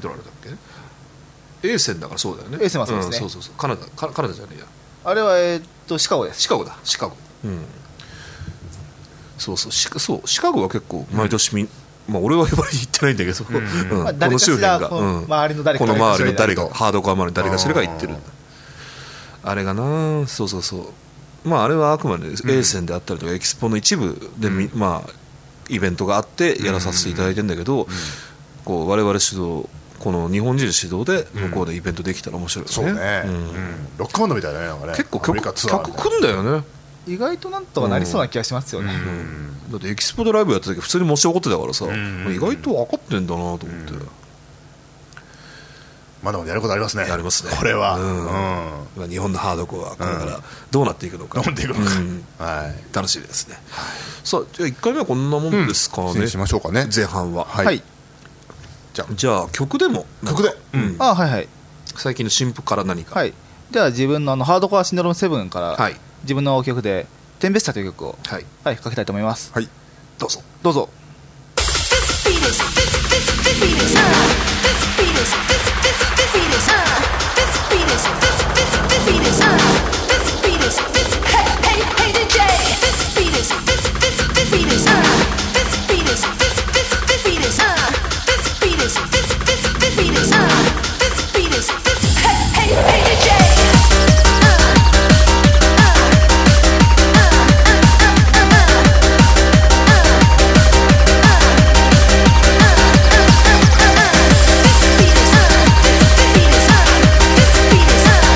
A: け？エーセンだからそうだよね。
C: エーセンはそうですね。
A: そうカナダじゃねえや。
C: あれはシカゴです。
A: シカゴ。そうシカゴは結構毎年俺はやっぱり行ってないんだけど、この周辺が
C: 周りの誰か
A: この周りの誰がハードコア周りの誰かしらが行ってる。あれがな、あれはあくまでエーセンであったりとかエキスポの一部でイベントがあってやらさせていただいてるんだけど、こう我々指導、この日本人指導で向こうでイベントできたら面白いよね。
B: そうね、ロックバンドみたいだね、なんかね。
A: 結構曲組んだよね。
C: 意外となんとかなりそうな気がしますよね。
A: だってエキスポでライブやった時普通に持ち起こってたからさ、意外と分かってんだなと思って。
B: まだまだやることありますね。
A: やりますね、
B: これは。
A: 日本のハードコアこれからどうなっていくのか、楽しみですね。さあ、じゃあ1回目はこんなもんですかね。
B: しましょうかね、
A: 前半は。
C: はい。
A: じゃあ曲で
C: はいはい。
A: 最近の新譜から何か。
C: はい。では自分のハードコアシンドローム7から自分の曲でテンベスタという曲をかけたいと思います。
A: はい、どうぞ。
C: どうぞ。
D: This beat is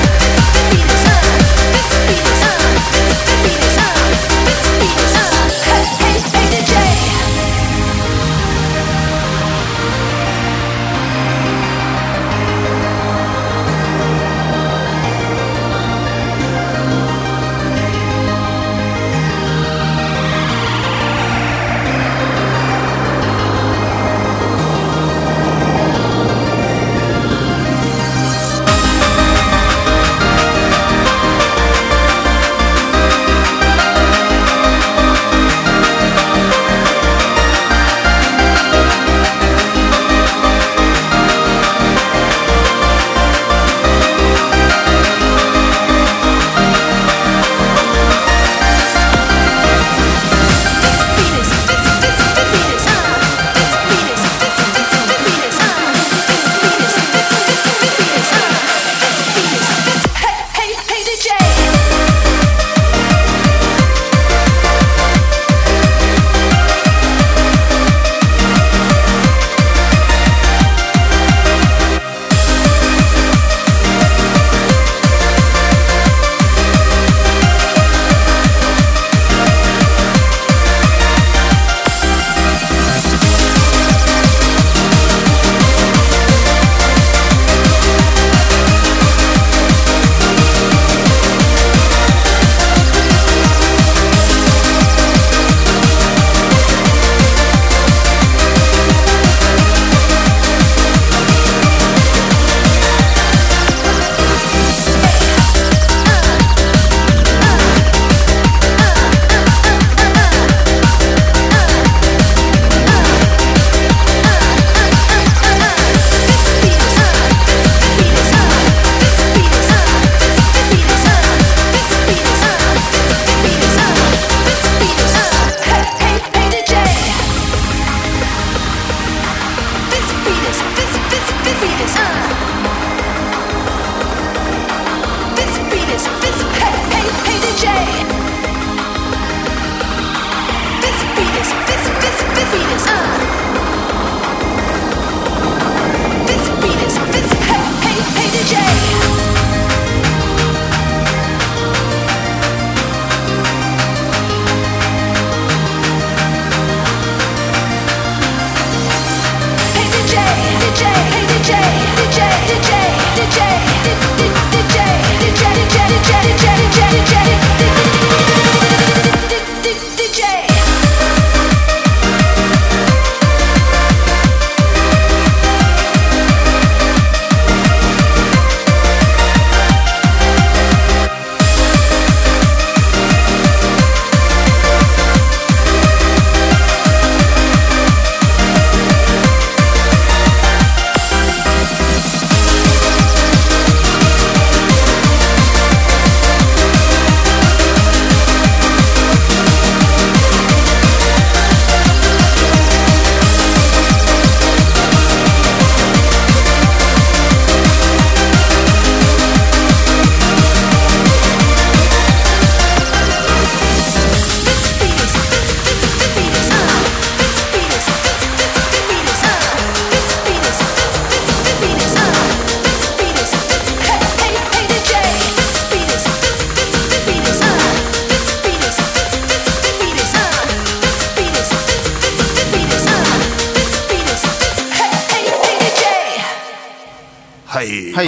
C: はい、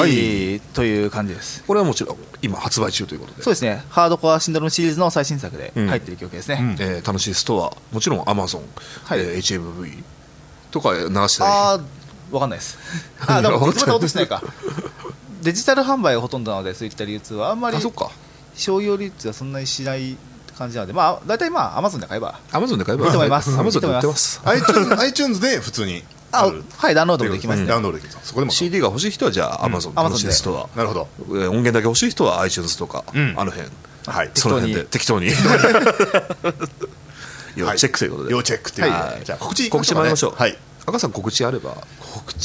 C: という感じです。
A: これはもちろん今発売中ということで。
C: そうですね、ハードコアシンドロームシリーズの最新作で入っている曲ですね。
A: 楽しいストア、もちろん Amazon、HMV とか流してない。
C: 分かんないです。でもまた落としてないか。デジタル販売がほとんどなので、そういった流通はあんまり商業流通はそんなにしない感じなので、大体Amazonで買えばいいと思います。
A: Amazon で売ってます。
B: iTunes で普通に
C: はい、ダウンロードもできますね。
B: ダウンロードできます。そこでも
A: CD が欲しい人はじゃあ Amazon 楽しいストア、
B: なるほど。
A: 音源だけ欲しい人は iTunes とか、あの辺、その辺で適当に要チェックということで、
B: 要チェックということで、じゃあ告知
A: 参りましょう。
B: はい、
A: 赤さん告知あれば。
C: 告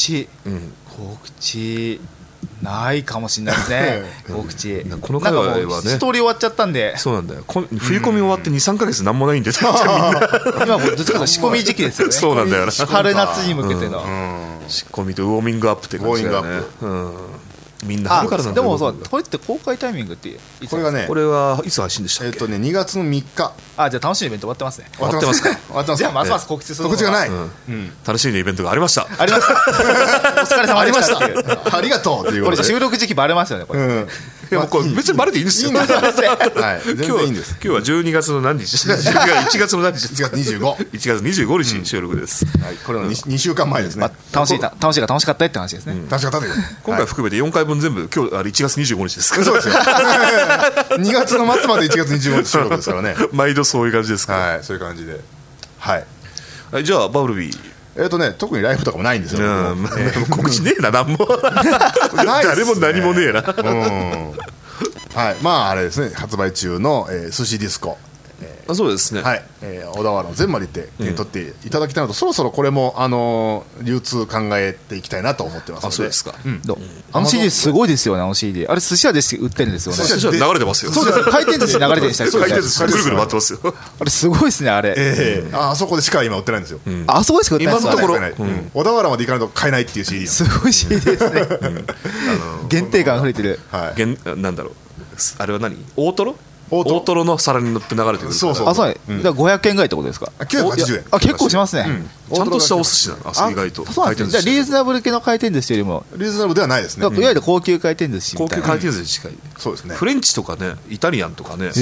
C: 知ないかもしれないですね。告知
A: この回はね、
C: ストーリー終わっちゃったんで。
A: そうなんだよ。冬込み終わって 2,3 ヶ月なんもないんで、
C: 今もうどっちかというと仕込み時期ですよね。
A: そうなんだよな。
C: 春夏に向けての
A: 仕込みとウォーミングアップって感じだよね。みんな春からなんだ。
C: でもこれって公開タイミングって
B: これがね、
A: これはいつ配信でしたっけ
B: ？2月の3日。
C: じゃあ楽しみイベント終わってますね。
A: 終わってますか？
B: 終わってます。
C: じゃあますます告知する。
B: 告知がない。
A: 楽しみなイベントがありました。
C: お疲れ様でした。
B: ありがとうっていう。
C: これ収録時期バレますよね。これ。
A: いやもうこれ別にバレていいんですよ。
B: はい、全然いいんです。
A: 今日は12月の何日？1月の何日
B: ？1月25。
A: 1月25日収録です。
B: はい、これの2週間前ですね。
C: 楽しかったって話ですね。
B: 楽しかったね。
A: 今回含めて4回分全部今日1月25日ですから。
B: そうですよ。2月の末まで1月25日収録ですからね。
A: 毎度そういう感じですか。
B: はい、そういう感じで。はい。
A: じゃあバブルビー。
B: 特にライブとかもないんですよ。
A: 告知ねえな、何も。誰も何もねえな。
B: はい、あれですね、発売中の寿司ディスコ。
A: そうですね。
B: はい、小田原の全まで行って手に取っていただきたいのと、そろそろこれも流通考えていきたいなと思ってますので。
A: そうですか。
C: CD すごいですよね。CD あれ寿司屋で売ってるんですよね。
A: 寿司屋流れてますよ。
C: そうです。回転寿司流れてるんでしたっけ？
A: 回転寿司ぐるぐる回ってますよ。
C: あれすごいですね、あれ。
B: あそこでしか今売ってないんですよ。
C: あそこでしか売ってないんですか？
B: 今のところ小田原まで行かないと買えないっていう CD。
C: すごい CD ですね。限定感あふれてる。
A: なんだろう、あれは何？大トロの皿に乗って流れてくる。
C: そう。だから500円ぐらいってことですか
B: ？980円。
C: 結構しますね。
A: ちゃんとしたお寿司なの。意外と。
C: そうなんですね。じゃあリーズナブル系の回転寿司よりも。
B: リーズナブルではないですね。
C: いわゆる高級回転寿司みたいな。
A: 高級回転寿司近い。
B: そうですね。
A: フレンチとかね、イタリアンとかね。
B: そう。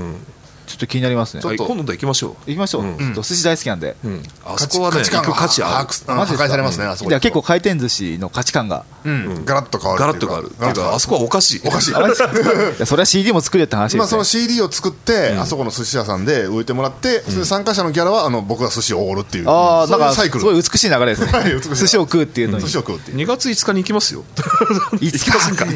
C: ちょっと気になりますね。
A: 今度行きましょう。
C: 寿司大好きなんで。
A: あそこはね、行く価値ある。
B: 破壊されますね。あそこで
C: 結構回転寿司の価値観が
B: ガラッと変わる。
A: ガラッと変わる。っていうかあそこはおかしい。
C: それは CD も作れって話ですね。
B: その CD を作ってあそこの寿司屋さんで売ってもらって、参加者のギャラは僕が寿司をおごるっていう。
C: なんかすごい美しい流れですね。寿司を食うっていうのに。
A: 2月5日に行きますよ。
C: いつ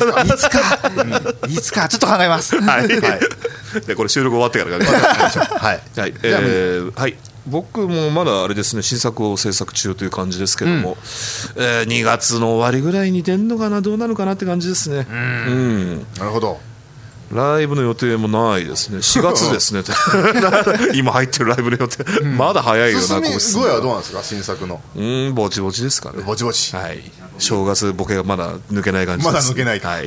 C: かちょっと考えます。
A: これ収録終わってからがはい、僕もまだあれですね、新作を制作中という感じですけども、2月の終わりぐらいに出んのかな、どうなるかなって感じですね。
B: なるほど。
A: ライブの予定もないですね。4月ですね。今入ってるライブの予定まだ早いよな。
B: 進み具合はどうなんですか、新作の？
A: ぼちぼちですかね。
B: ぼちぼち。
A: はい。正月ボケがまだ抜けない感じです。
B: まだ抜けない。
A: はい。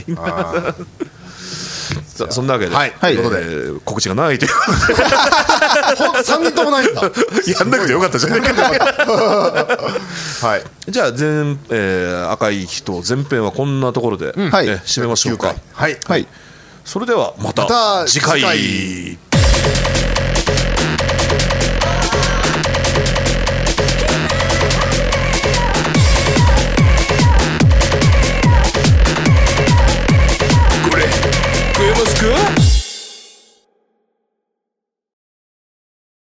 A: そんなわけで、告知がないという
B: 3人ともないんだ。
A: やんなくてよかったじゃないか。じゃあ赤い人前編はこんなところで締めましょうか。
B: はい。
A: それではまた次回。